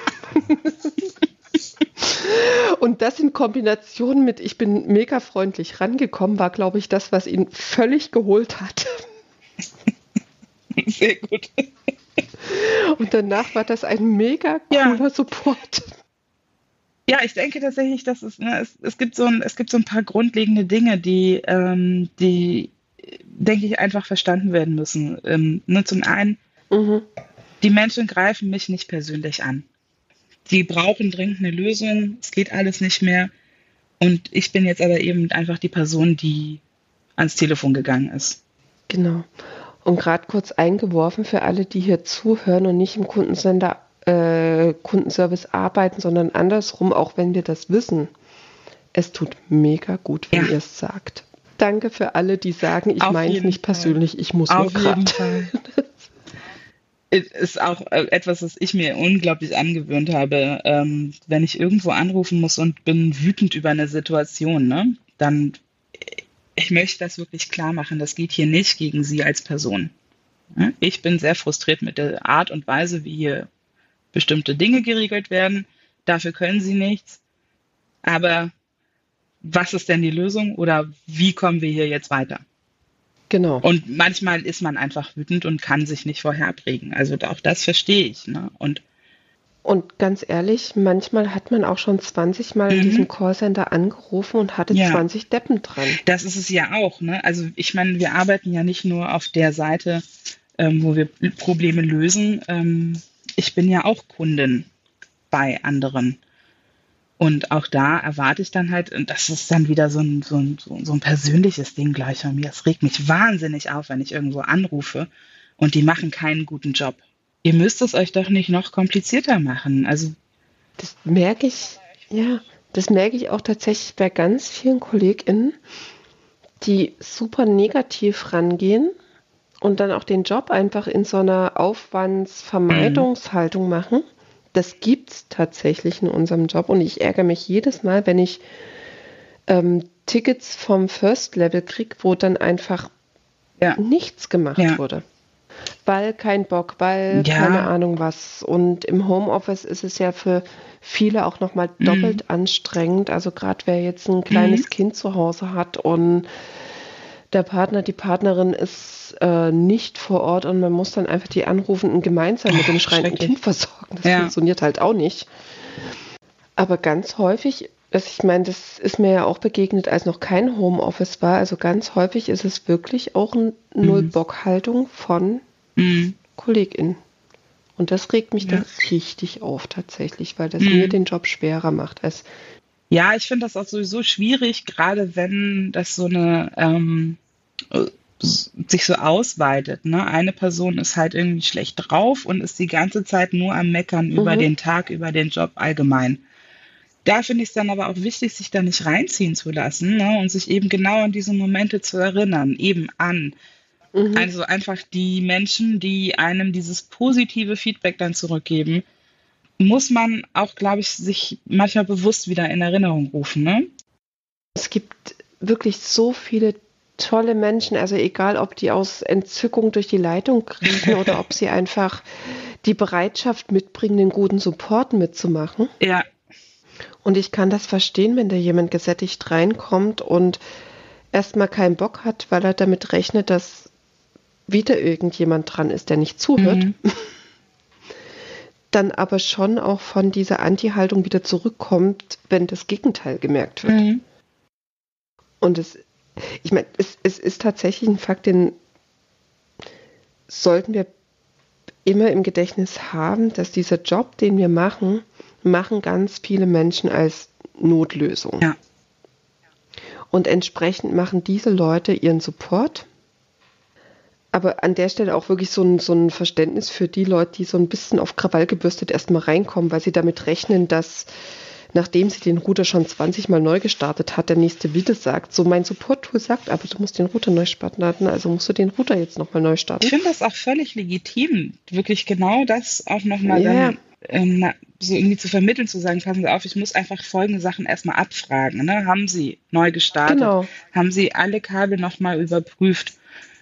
Und das in Kombination mit, ich bin mega freundlich rangekommen, war, glaube ich, das, was ihn völlig geholt hat. Sehr gut. Und danach war das ein mega Ja. cooler Support. Ja, ich denke tatsächlich, dass es, ne, es, es gibt so ein, es gibt so ein paar grundlegende Dinge, die, ähm, die, denke ich, einfach verstanden werden müssen. Ähm, ne, zum einen, Mhm. die Menschen greifen mich nicht persönlich an. Die brauchen dringend eine Lösung, es geht alles nicht mehr. Und ich bin jetzt aber eben einfach die Person, die ans Telefon gegangen ist. Genau. Und gerade kurz eingeworfen für alle, die hier zuhören und nicht im Kundensender, äh, Kundenservice arbeiten, sondern andersrum, auch wenn wir das wissen. Es tut mega gut, wenn Ja. ihr es sagt. Danke für alle, die sagen, ich Auf meine es jeden nicht Fall. persönlich, ich muss nur Auf jeden gerade. Fall. Ist auch äh, etwas, was ich mir unglaublich angewöhnt habe. Ähm, wenn ich irgendwo anrufen muss und bin wütend über eine Situation, ne, dann ich möchte das wirklich klar machen. Das geht hier nicht gegen Sie als Person. Ja, ich bin sehr frustriert mit der Art und Weise, wie hier bestimmte Dinge geregelt werden. Dafür können Sie nichts. Aber was ist denn die Lösung oder wie kommen wir hier jetzt weiter? Genau. Und manchmal ist man einfach wütend und kann sich nicht vorher abregen. Also auch das verstehe ich. Ne? Und Und ganz ehrlich, manchmal hat man auch schon zwanzig Mal in Mhm. diesem Callcenter angerufen und hatte Ja. zwanzig Deppen dran. das ist es ja auch. Ne? Also ich meine, wir arbeiten ja nicht nur auf der Seite, ähm, wo wir Probleme lösen. Ähm, ich bin ja auch Kundin bei anderen. Und auch da erwarte ich dann halt, und das ist dann wieder so ein, so ein, so ein persönliches Ding gleich von mir. Es regt mich wahnsinnig auf, wenn ich irgendwo anrufe und die machen keinen guten Job. Ihr müsst es euch doch nicht noch komplizierter machen. Also Das merke ich, ja, das merke ich auch tatsächlich bei ganz vielen KollegInnen, die super negativ rangehen und dann auch den Job einfach in so einer Aufwandsvermeidungshaltung machen. Das gibt es tatsächlich in unserem Job und ich ärgere mich jedes Mal, wenn ich ähm, Tickets vom First Level kriege, wo dann einfach ja, nichts gemacht ja, wurde. Weil kein Bock, weil ja, keine Ahnung was. Und im Homeoffice ist es ja für viele auch nochmal mhm. doppelt anstrengend. Also gerade wer jetzt ein kleines Mhm. Kind zu Hause hat und der Partner, die Partnerin ist äh, nicht vor Ort und man muss dann einfach die Anrufenden gemeinsam mit dem Ach, schreienden schrecklich. Kind versorgen. Das Ja, funktioniert halt auch nicht. Aber ganz häufig, das, ich meine, das ist mir ja auch begegnet, als noch kein Homeoffice war. Also ganz häufig ist es wirklich auch eine mhm. Null-Bock-Haltung von Mhm. KollegInnen. Und das regt mich Ja. dann richtig auf tatsächlich, weil das mir Mhm. den Job schwerer macht als Ja, ich finde das auch sowieso schwierig, gerade wenn das so eine ähm, äh, s- sich so ausweitet. Ne? Eine Person ist halt irgendwie schlecht drauf und ist die ganze Zeit nur am Meckern über mhm, den Tag, über den Job allgemein. Da finde ich es dann aber auch wichtig, sich da nicht reinziehen zu lassen, ne? Und sich eben genau an diese Momente zu erinnern, eben an. mhm. Also einfach die Menschen, die einem dieses positive Feedback dann zurückgeben, muss man auch, glaube ich, sich manchmal bewusst wieder in Erinnerung rufen, ne? Es gibt wirklich so viele tolle Menschen, also egal, ob die aus Entzückung durch die Leitung kriechen oder ob sie einfach die Bereitschaft mitbringen, den guten Support mitzumachen. Ja, Und ich kann das verstehen, wenn da jemand gesättigt reinkommt und erstmal keinen Bock hat, weil er damit rechnet, dass wieder irgendjemand dran ist, der nicht zuhört, mhm. dann aber schon auch von dieser Anti-Haltung wieder zurückkommt, wenn das Gegenteil gemerkt wird. Mhm. Und es, ich meine, es, es ist tatsächlich ein Fakt, den sollten wir immer im Gedächtnis haben, dass dieser Job, den wir machen, machen ganz viele Menschen als Notlösung. Ja, Und entsprechend machen diese Leute ihren Support. Aber an der Stelle auch wirklich so ein, so ein Verständnis für die Leute, die so ein bisschen auf Krawall gebürstet erstmal reinkommen, weil sie damit rechnen, dass nachdem sie den Router schon zwanzig Mal neu gestartet hat, der nächste wieder sagt, so mein Support-Tool sagt, aber du musst den Router neu starten, also musst du den Router jetzt nochmal neu starten. ich finde das auch völlig legitim, wirklich genau das auch nochmal Ja, dann ähm, na, so irgendwie zu vermitteln, zu sagen, passen Sie auf, ich muss einfach folgende Sachen erstmal abfragen. Ne? Haben Sie neu gestartet? genau, Haben Sie alle Kabel nochmal überprüft?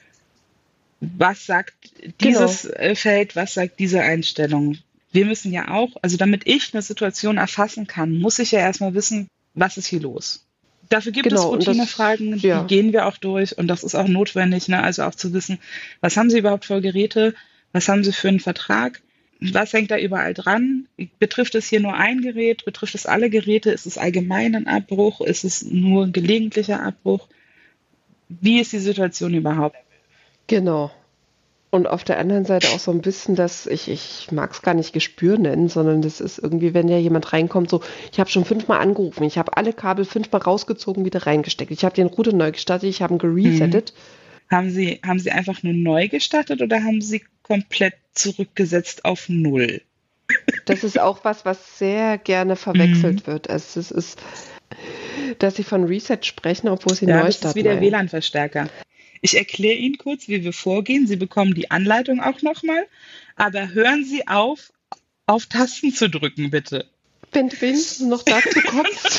Was sagt genau, dieses äh, Feld, was sagt diese Einstellung? Wir müssen ja auch, also damit ich eine Situation erfassen kann, muss ich ja erstmal wissen, was ist hier los. Dafür gibt es genau. Und das, Routinefragen, die ja, gehen wir auch durch und das ist auch notwendig, ne? Also auch zu wissen, was haben Sie überhaupt für Geräte, was haben Sie für einen Vertrag, was hängt da überall dran, betrifft es hier nur ein Gerät, betrifft es alle Geräte, ist es allgemein ein Abbruch, ist es nur ein gelegentlicher Abbruch, wie ist die Situation überhaupt? genau. Und auf der anderen Seite auch so ein bisschen, dass ich, ich mag es gar nicht Gespür nennen, sondern das ist irgendwie, wenn ja jemand reinkommt, so, ich habe schon fünfmal angerufen, ich habe alle Kabel fünfmal rausgezogen, wieder reingesteckt, ich habe den Router neu gestartet, ich habe ihn Mhm. geresettet. Haben Sie, haben Sie einfach nur neu gestartet oder haben Sie komplett zurückgesetzt auf Null? Das ist auch was, was sehr gerne Mhm. verwechselt wird. Also es ist, dass sie von Reset sprechen, obwohl sie Ja, das ist Neustart wie der meinen. W L A N-Verstärker. Ich erkläre Ihnen kurz, wie wir vorgehen. Sie bekommen die Anleitung auch nochmal, aber hören Sie auf, auf Tasten zu drücken, bitte. Wenn du wenigstens noch dazu kommst.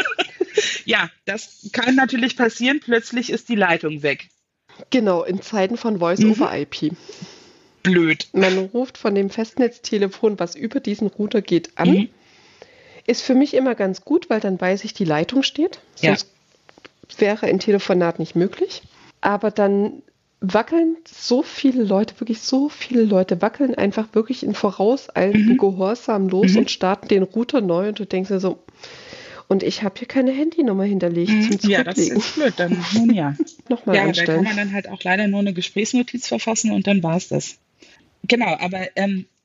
Ja, das kann natürlich passieren. Plötzlich ist die Leitung weg. Genau, in Zeiten von Mhm. Voice-over-I P. Blöd. Man ruft von dem Festnetztelefon, was über diesen Router geht, an. Mhm. Ist für mich immer ganz gut, weil dann weiß ich, die Leitung steht. Ja. Sonst wäre ein Telefonat nicht möglich. Aber dann wackeln so viele Leute, wirklich so viele Leute, wackeln einfach wirklich in vorauseilendem Mhm. Gehorsam los Mhm. und starten den Router neu und du denkst dir so, und ich habe hier keine Handynummer hinterlegt Mhm. zum Ja, das Zurücklegen. ist blöd. Dann, nun ja. Nochmal Ja, da kann einstellen. man dann halt auch leider nur eine Gesprächsnotiz verfassen und dann war's das. Genau, aber ähm,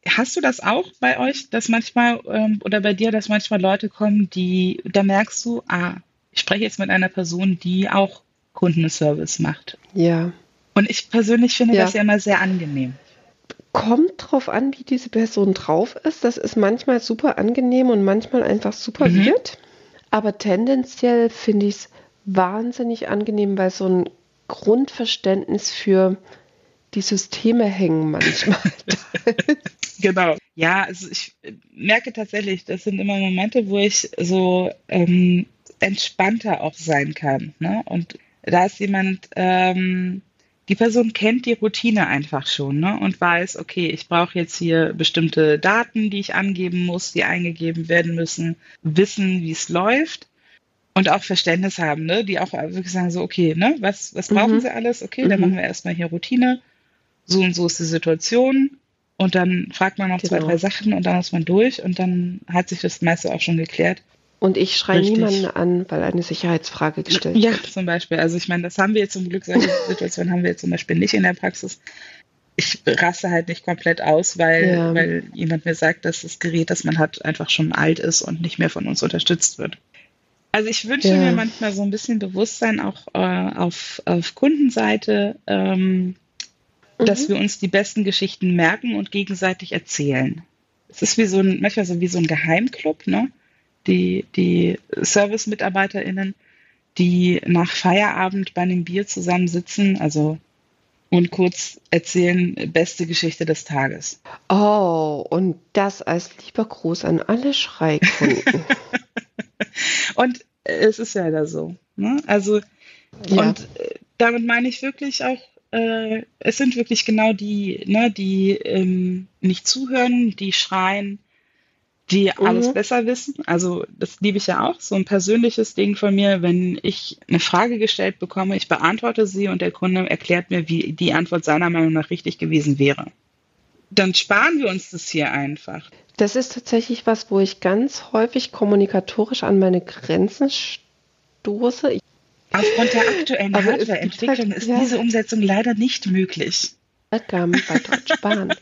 Hast du das auch bei euch, dass manchmal ähm, oder bei dir, dass manchmal Leute kommen, die, da merkst du, ah, ich spreche jetzt mit einer Person, die auch Kundenservice macht. Ja. Und ich persönlich finde Ja. das ja immer sehr angenehm. Kommt drauf an, wie diese Person drauf ist. Das ist manchmal super angenehm und manchmal einfach super Mhm. weird. Aber tendenziell finde ich es wahnsinnig angenehm, weil so ein Grundverständnis für die Systeme hängen manchmal da ist. Genau. Ja, also ich merke tatsächlich, das sind immer Momente, wo ich so ähm, entspannter auch sein kann. Ne? Und da ist jemand, ähm, die Person kennt die Routine einfach schon, ne? Und weiß, okay, ich brauche jetzt hier bestimmte Daten, die ich angeben muss, die eingegeben werden müssen, wissen, wie es läuft und auch Verständnis haben, ne? Die auch wirklich sagen so, okay, ne, was, was brauchen Mhm. sie alles? Okay, dann Mhm. machen wir erstmal hier Routine. So und so ist die Situation. Und dann fragt man noch zwei, Genau. drei Sachen und dann ist man durch und dann hat sich das meiste auch schon geklärt. Und ich schreie Richtig. niemanden an, weil eine Sicherheitsfrage gestellt Ja, wird. zum Beispiel. Also ich meine, das haben wir jetzt zum Glück, solche Situationen haben wir jetzt zum Beispiel nicht in der Praxis. Ich raste halt nicht komplett aus, weil, Ja. weil jemand mir sagt, dass das Gerät, das man hat, einfach schon alt ist und nicht mehr von uns unterstützt wird. Also ich wünsche Ja. mir manchmal so ein bisschen Bewusstsein auch äh, auf, auf Kundenseite, ähm, dass Mhm. wir uns die besten Geschichten merken und gegenseitig erzählen. Es ist wie so ein, manchmal so wie so ein Geheimclub, ne? Die, die Service-MitarbeiterInnen, die nach Feierabend bei einem Bier zusammensitzen, also und kurz erzählen, beste Geschichte des Tages. Oh, und das als lieber Gruß an alle Schreikunden. Und es ist ja da so. Ne? Also, Ja. und äh, damit meine ich wirklich auch, äh, es sind wirklich genau die, ne, die ähm, nicht zuhören, die schreien, die alles Mhm. besser wissen. Also das liebe ich ja auch. So ein persönliches Ding von mir, wenn ich eine Frage gestellt bekomme, ich beantworte sie und der Kunde erklärt mir, wie die Antwort seiner Meinung nach richtig gewesen wäre. Dann sparen wir uns das hier einfach. Das ist tatsächlich was, wo ich ganz häufig kommunikatorisch an meine Grenzen stoße. Ich, Aufgrund der aktuellen Aber es gibt Hardwareentwicklung halt- ist ja. diese Umsetzung leider nicht möglich. Abgaben bei Deutsche Bahn.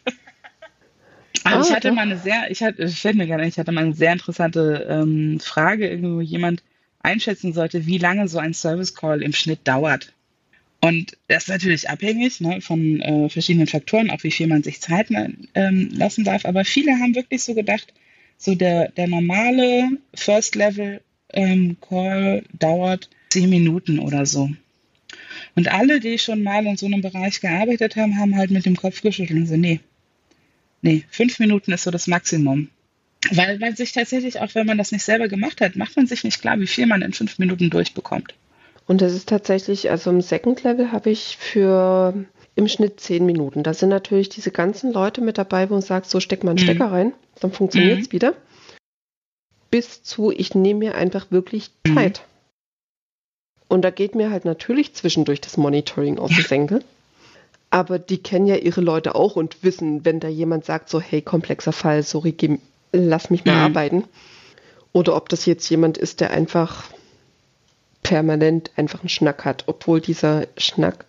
Aber Ah, ich hatte doch. mal eine sehr, ich hatte, ich fällt mir gerne, ein, ich hatte mal eine sehr interessante ähm, Frage, irgendwo jemand einschätzen sollte, wie lange so ein Service Call im Schnitt dauert. Und das ist natürlich abhängig, ne, von äh, verschiedenen Faktoren, auch wie viel man sich Zeit ähm, lassen darf. Aber viele haben wirklich so gedacht, so der, der normale First Level ähm, Call dauert zehn Minuten oder so. Und alle, die schon mal in so einem Bereich gearbeitet haben, haben halt mit dem Kopf geschüttelt und so, nee, nee, fünf Minuten ist so das Maximum. Weil man sich tatsächlich, auch wenn man das nicht selber gemacht hat, macht man sich nicht klar, wie viel man in fünf Minuten durchbekommt. Und das ist tatsächlich, also im Second Level habe ich für im Schnitt zehn Minuten. Da sind natürlich diese ganzen Leute mit dabei, wo man sagt, so steck mal einen Mhm. Stecker rein, dann funktioniert es Mhm. wieder. Bis zu, ich nehme mir einfach wirklich Mhm. Zeit. Und da geht mir halt natürlich zwischendurch das Monitoring aus den Senkel. Aber die kennen ja ihre Leute auch und wissen, wenn da jemand sagt, so, hey, komplexer Fall, sorry, geh, lass mich mal Mhm. arbeiten. Oder ob das jetzt jemand ist, der einfach permanent einfach einen Schnack hat, obwohl dieser Schnack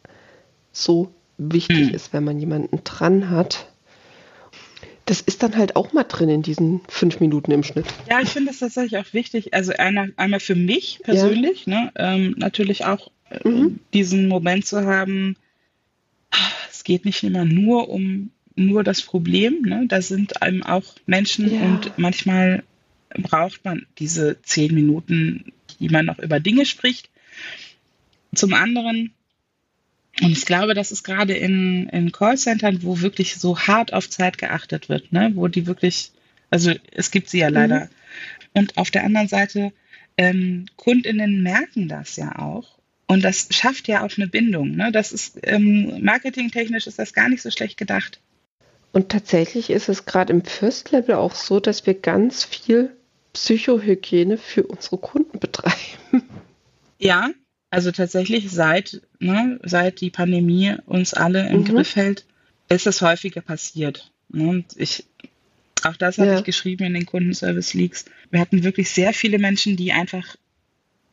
so wichtig Mhm. ist, wenn man jemanden dran hat. Das ist dann halt auch mal drin in diesen fünf Minuten im Schnitt. Ja, ich finde das tatsächlich auch wichtig. Also einmal, einmal für mich persönlich, ne, ähm, natürlich auch äh, Mhm. diesen Moment zu haben, es geht nicht immer nur um nur das Problem, ne? Da sind einem auch Menschen Ja. und manchmal braucht man diese zehn Minuten, die man noch über Dinge spricht. Zum anderen, und ich glaube, das ist gerade in, in Callcentern, wo wirklich so hart auf Zeit geachtet wird, ne? Wo die wirklich, also es gibt sie ja leider. Mhm. Und auf der anderen Seite, ähm, KundInnen merken das ja auch. Und das schafft ja auch eine Bindung. Ne? Das ist ähm, marketingtechnisch ist das gar nicht so schlecht gedacht. Und tatsächlich ist es gerade im First Level auch so, dass wir ganz viel Psychohygiene für unsere Kunden betreiben. Ja, also tatsächlich seit, ne, seit die Pandemie uns alle im Mhm. Griff hält, ist das häufiger passiert. Ne? Und ich, auch das hatte Ja. ich geschrieben in den Kundenservice Leaks. Wir hatten wirklich sehr viele Menschen, die einfach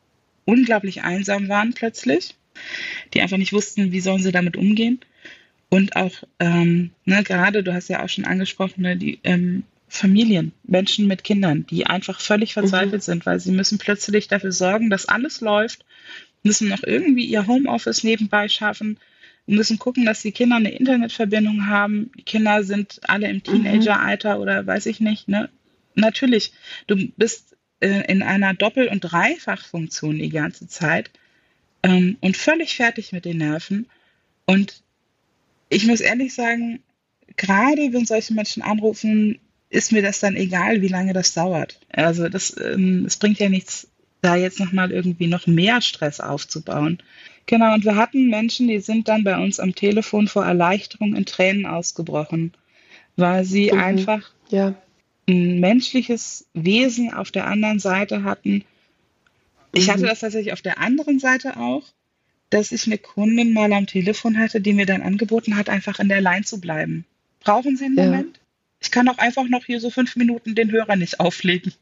unglaublich einsam waren plötzlich, die einfach nicht wussten, wie sollen sie damit umgehen. Und auch, ähm, ne, gerade, du hast ja auch schon angesprochen, ne, die ähm, Familien, Menschen mit Kindern, die einfach völlig verzweifelt Mhm. sind, weil sie müssen plötzlich dafür sorgen, dass alles läuft, müssen noch irgendwie ihr Homeoffice nebenbei schaffen, müssen gucken, dass die Kinder eine Internetverbindung haben. Die Kinder sind alle im Mhm. Teenageralter oder weiß ich nicht. Ne? Natürlich, du bist äh, in einer Doppel- und Dreifachfunktion die ganze Zeit ähm, und völlig fertig mit den Nerven. Und ich muss ehrlich sagen, gerade wenn solche Menschen anrufen, ist mir das dann egal, wie lange das dauert. Also das, ähm, es bringt ja nichts, da jetzt nochmal irgendwie noch mehr Stress aufzubauen. Genau, und wir hatten Menschen, die sind dann bei uns am Telefon vor Erleichterung in Tränen ausgebrochen, weil sie Mhm. einfach Ja. ein menschliches Wesen auf der anderen Seite hatten. Ich hatte Mhm. das tatsächlich auf der anderen Seite auch, dass ich eine Kundin mal am Telefon hatte, die mir dann angeboten hat, einfach in der Line zu bleiben. Brauchen Sie einen Ja. Moment? Ich kann auch einfach noch hier so fünf Minuten den Hörer nicht auflegen.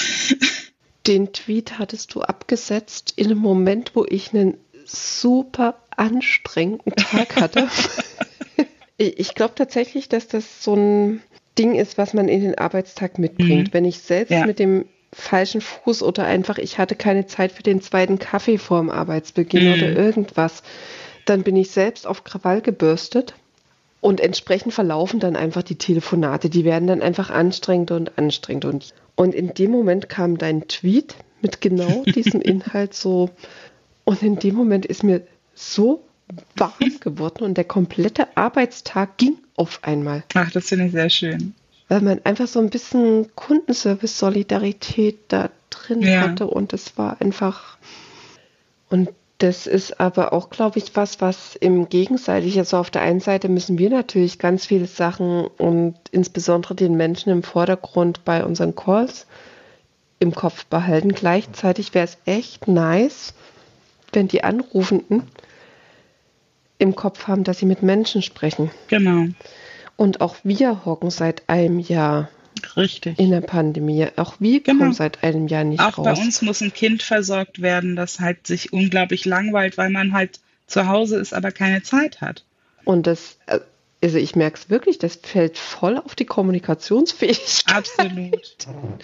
Den Tweet hattest du abgesetzt in einem Moment, wo ich einen super anstrengenden Tag hatte. Ich ich glaube tatsächlich, dass das so ein Ding ist, was man in den Arbeitstag Mhm. mitbringt. Wenn ich selbst Ja. mit dem falschen Fuß oder einfach, ich hatte keine Zeit für den zweiten Kaffee vorm Arbeitsbeginn oder Mhm. irgendwas, dann bin ich selbst auf Krawall gebürstet und entsprechend verlaufen dann einfach die Telefonate. Die werden dann einfach anstrengender und anstrengender. Und, und in dem Moment kam dein Tweet mit genau diesem Inhalt so. Und in dem Moment ist mir so warm geworden und der komplette Arbeitstag ging auf einmal. Ach, das finde ich sehr schön. Weil man einfach so ein bisschen Kundenservice-Solidarität da drin Ja, hatte und es war einfach. Und das ist aber auch, glaube ich, was, was im Gegenseitig, also auf der einen Seite müssen wir natürlich ganz viele Sachen und insbesondere den Menschen im Vordergrund bei unseren Calls im Kopf behalten. Gleichzeitig wäre es echt nice, wenn die Anrufenden im Kopf haben, dass sie mit Menschen sprechen. genau. Und auch wir hocken seit einem Jahr in Richtig. der Pandemie. Auch wir kommen Genau. seit einem Jahr nicht Auch bei raus. uns muss ein Kind versorgt werden, das halt sich unglaublich langweilt, weil man halt zu Hause ist, aber keine Zeit hat. Und das, äh, also ich merke es wirklich, das fällt voll auf die Kommunikationsfähigkeit. Absolut.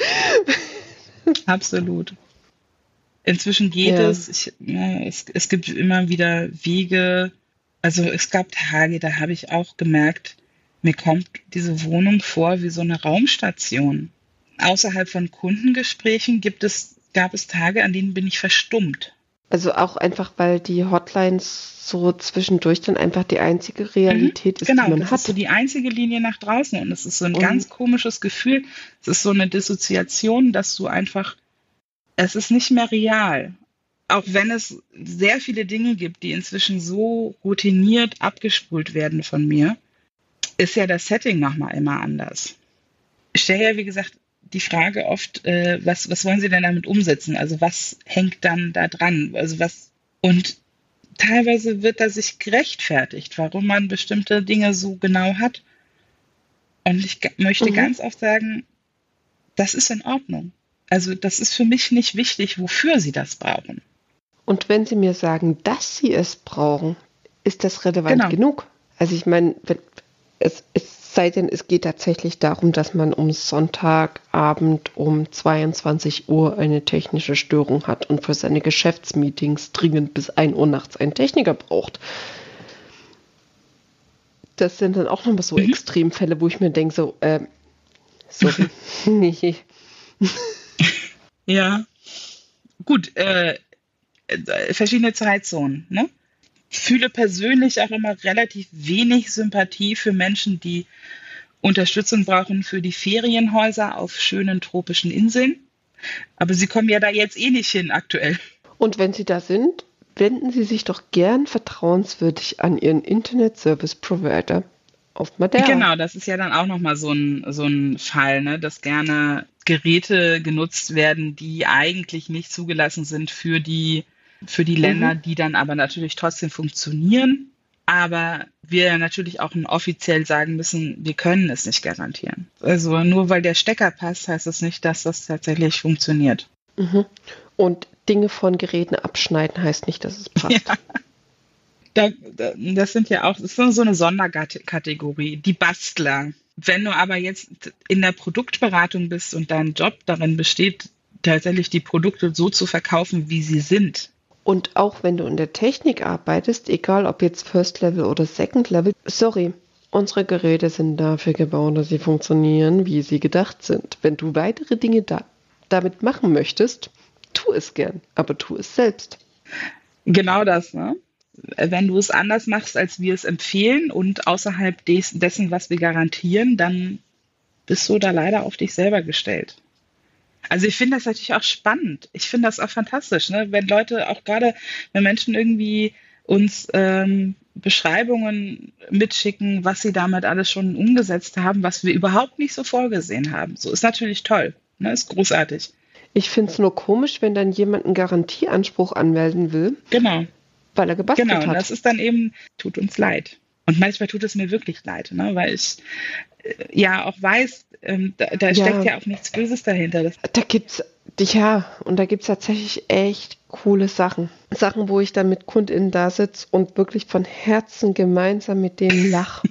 Absolut. Inzwischen geht Ja. es. Ich, ja, es, es gibt immer wieder Wege. Also es gab Tage, da habe ich auch gemerkt, mir kommt diese Wohnung vor wie so eine Raumstation. Außerhalb von Kundengesprächen gibt es, gab es Tage, an denen bin ich verstummt. Also auch einfach, weil die Hotlines so zwischendurch dann einfach die einzige Mhm, Realität ist, die genau, man das ist so hat. die einzige Linie nach draußen und es ist so ein Und ganz komisches Gefühl. Es ist so eine Dissoziation, dass du einfach, es ist nicht mehr real. Auch wenn es sehr viele Dinge gibt, die inzwischen so routiniert abgespult werden von mir, ist ja das Setting nochmal immer anders. Ich stelle ja, wie gesagt, die Frage oft, äh, was, was wollen Sie denn damit umsetzen? Also was hängt dann da dran? Also was, und teilweise wird da sich gerechtfertigt, warum man bestimmte Dinge so genau hat. Und ich g- möchte mhm. ganz oft sagen, das ist in Ordnung. Also das ist für mich nicht wichtig, wofür Sie das brauchen. Und wenn sie mir sagen, dass sie es brauchen, ist das relevant Genau. genug. Also ich meine, wenn, es, es sei denn, es geht tatsächlich darum, dass man um Sonntagabend um zweiundzwanzig Uhr eine technische Störung hat und für seine Geschäftsmeetings dringend bis ein Uhr nachts einen Techniker braucht. Das sind dann auch nochmal so Mhm. Extremfälle, wo ich mir denke, so, äh, sorry, nee. Ja, gut, äh, äh, verschiedene Zeitzonen, ne? Ich fühle persönlich auch immer relativ wenig Sympathie für Menschen, die Unterstützung brauchen für die Ferienhäuser auf schönen tropischen Inseln. Aber sie kommen ja da jetzt eh nicht hin aktuell. Und wenn Sie da sind, wenden Sie sich doch gern vertrauenswürdig an Ihren Internet Service Provider auf Madeira. Genau, das ist ja dann auch nochmal so ein, so ein Fall, ne, dass gerne Geräte genutzt werden, die eigentlich nicht zugelassen sind für die, für die Länder, Mhm. die dann aber natürlich trotzdem funktionieren. Aber wir natürlich auch offiziell sagen müssen, wir können es nicht garantieren. Also nur weil der Stecker passt, heißt das nicht, dass das tatsächlich funktioniert. Mhm. Und Dinge von Geräten abschneiden heißt nicht, dass es passt. Ja, Da, da, das sind ja auch, das ist so eine Sonderkategorie, die Bastler. Wenn du aber jetzt in der Produktberatung bist und dein Job darin besteht, tatsächlich die Produkte so zu verkaufen, wie sie sind. Und auch wenn du in der Technik arbeitest, egal ob jetzt First Level oder Second Level, sorry, unsere Geräte sind dafür gebaut, dass sie funktionieren, wie sie gedacht sind. Wenn du weitere Dinge da, damit machen möchtest, tu es gern, aber tu es selbst. Genau das, ne? Wenn du es anders machst, als wir es empfehlen und außerhalb des, dessen, was wir garantieren, dann bist du da leider auf dich selber gestellt. Also ich finde das natürlich auch spannend. Ich finde das auch fantastisch, ne? Wenn Leute, auch gerade wenn Menschen irgendwie uns ähm, Beschreibungen mitschicken, was sie damit alles schon umgesetzt haben, was wir überhaupt nicht so vorgesehen haben. So ist natürlich toll, ne? Ist großartig. Ich finde es nur komisch, wenn dann jemand einen Garantieanspruch anmelden will. Genau. Weil er gebastelt genau, hat. Genau, das ist dann eben, tut uns leid. Und manchmal tut es mir wirklich leid, ne? Weil ich äh, ja auch weiß, ähm, da, da Ja. steckt ja auch nichts Böses dahinter. Das Da gibt's, ja, und da gibt es tatsächlich echt coole Sachen. Sachen, wo ich dann mit KundInnen da sitze und wirklich von Herzen gemeinsam mit denen lache.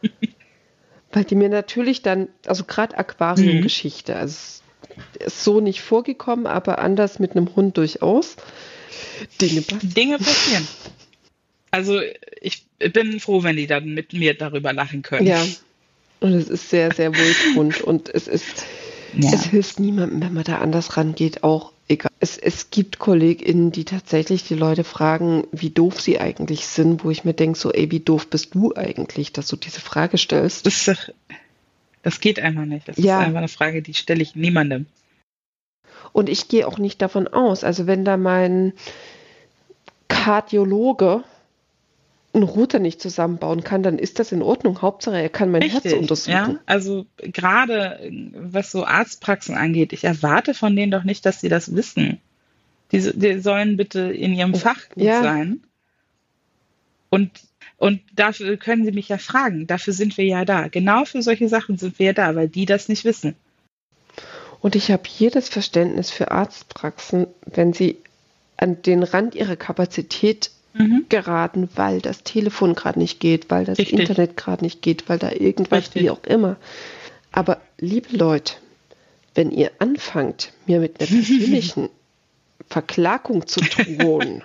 Weil die mir natürlich dann, also gerade Aquariumgeschichte, also es ist so nicht vorgekommen, aber anders mit einem Hund durchaus. Dinge passieren. Dinge passieren. Also ich bin froh, wenn die dann mit mir darüber lachen können. Ja, und es ist sehr, sehr wohltuend und es ist, Ja. es hilft niemandem, wenn man da anders rangeht, auch egal. Es, es gibt KollegInnen, die tatsächlich die Leute fragen, wie doof sie eigentlich sind, wo ich mir denke, so, ey, wie doof bist du eigentlich, dass du diese Frage stellst? Das, ist doch- das geht einfach nicht. Das Ja. ist einfach eine Frage, die stelle ich niemandem. Und ich gehe auch nicht davon aus, also wenn da mein Kardiologe einen Router nicht zusammenbauen kann, dann ist das in Ordnung. Hauptsache, er kann mein Herz untersuchen. ja. Also gerade äh, was so Arztpraxen angeht, ich erwarte von denen doch nicht, dass sie das wissen. Die, so- die sollen bitte in ihrem Fach gut Ja. sein. Und, und dafür können sie mich ja fragen. Dafür sind wir ja da. Genau für solche Sachen sind wir ja da, weil die das nicht wissen. Und ich habe jedes Verständnis für Arztpraxen, wenn sie an den Rand ihrer Kapazität Mhm. geraten, weil das Telefon gerade nicht geht, weil das Richtig. Internet gerade nicht geht, weil da irgendwas, Richtig. wie auch immer. Aber liebe Leute, wenn ihr anfangt, mir mit einer persönlichen Verklagung zu drohen,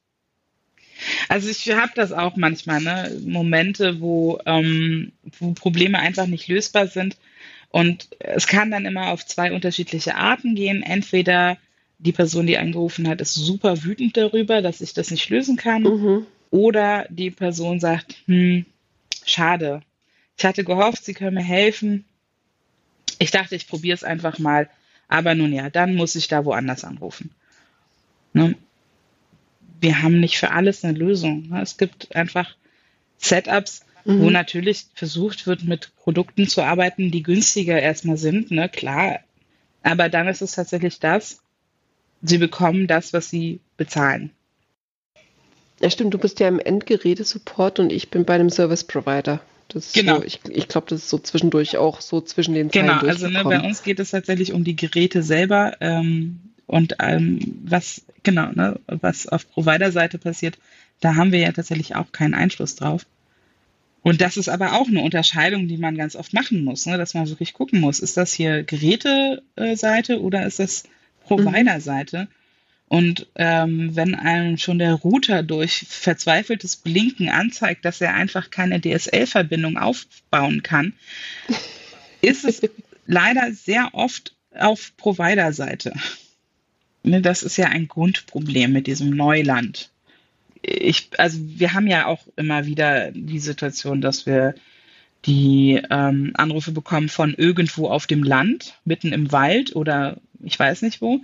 Also ich habe das auch manchmal, ne? Momente, wo, ähm, wo Probleme einfach nicht lösbar sind. Und es kann dann immer auf zwei unterschiedliche Arten gehen. Entweder die Person, die angerufen hat, ist super wütend darüber, dass ich das nicht lösen kann. mhm, Oder die Person sagt, hm, schade. Ich hatte gehofft, sie können mir helfen. Ich dachte, ich probiere es einfach mal. Aber nun ja, dann muss ich da woanders anrufen. Ne? Wir haben nicht für alles eine Lösung. Ne? Es gibt einfach Setups, Mhm. wo natürlich versucht wird, mit Produkten zu arbeiten, die günstiger erstmal sind, ne? Klar. Aber dann ist es tatsächlich das, sie bekommen das, was sie bezahlen. ja stimmt, du bist ja im Endgerätesupport und ich bin bei einem Service Provider. Das ist Genau. so, ich ich glaube, das ist so zwischendurch auch so zwischen den Zeilen Genau, also ne, bei durchgekommen. uns geht es tatsächlich um die Geräte selber ähm, und ähm, was genau, ne, was auf Provider-Seite passiert, da haben wir ja tatsächlich auch keinen Einfluss drauf. Und das ist aber auch eine Unterscheidung, die man ganz oft machen muss, ne, dass man wirklich gucken muss, ist das hier Geräte-Seite oder ist das Provider-Seite? Und ähm, wenn einem schon der Router durch verzweifeltes Blinken anzeigt, dass er einfach keine D S L-Verbindung aufbauen kann, ist es leider sehr oft auf Provider-Seite. Ne, das ist ja ein Grundproblem mit diesem Neuland. Ich, also wir haben ja auch immer wieder die Situation, dass wir die ähm, Anrufe bekommen von irgendwo auf dem Land, mitten im Wald oder ich weiß nicht wo,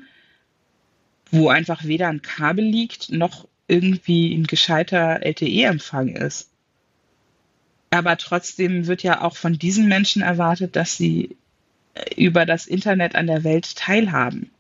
wo einfach weder ein Kabel liegt, noch irgendwie ein gescheiter L T E-Empfang ist. Aber trotzdem wird ja auch von diesen Menschen erwartet, dass sie äh, über das Internet an der Welt teilhaben.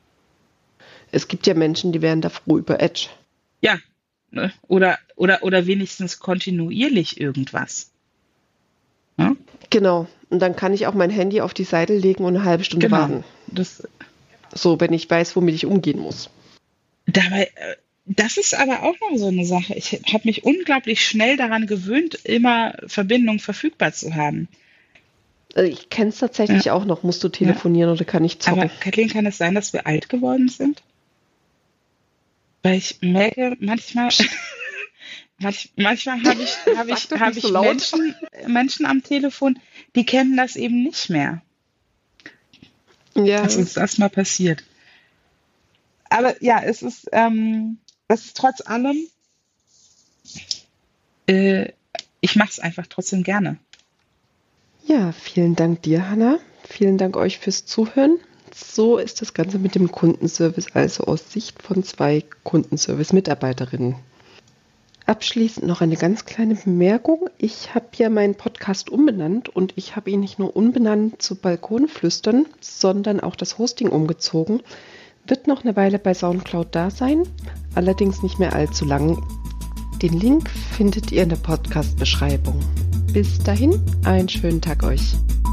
Es gibt ja Menschen, die wären da froh über Edge. Ja, ne? oder, oder, oder wenigstens kontinuierlich irgendwas. Ja? Genau. Und dann kann ich auch mein Handy auf die Seite legen und eine halbe Stunde warten. Das, So, wenn ich weiß, womit ich umgehen muss. dabei, äh, Das ist aber auch noch so eine Sache. Ich habe mich unglaublich schnell daran gewöhnt, immer Verbindung verfügbar zu haben. Also ich kenne es tatsächlich Ja. auch noch. Musst du telefonieren oder kann ich zocken? Aber Kathleen, kann es sein, dass wir alt geworden sind? Weil ich merke, manchmal, manch, manchmal habe ich, hab ich, Sag doch hab nicht ich so laut. Menschen, Menschen am Telefon, die kennen das eben nicht mehr, Ja, dass uns das mal passiert. Aber ja, es ist, ähm, es ist trotz allem, äh, ich mache es einfach trotzdem gerne. ja, vielen Dank dir, Hanna. Vielen Dank euch fürs Zuhören. So ist das Ganze mit dem Kundenservice, also aus Sicht von zwei Kundenservice-Mitarbeiterinnen. Abschließend noch eine ganz kleine Bemerkung. Ich habe ja meinen Podcast umbenannt und ich habe ihn nicht nur umbenannt zu Balkonflüstern, sondern auch das Hosting umgezogen. Wird noch eine Weile bei SoundCloud da sein, allerdings nicht mehr allzu lang. Den Link findet ihr in der Podcast-Beschreibung. Bis dahin, einen schönen Tag euch.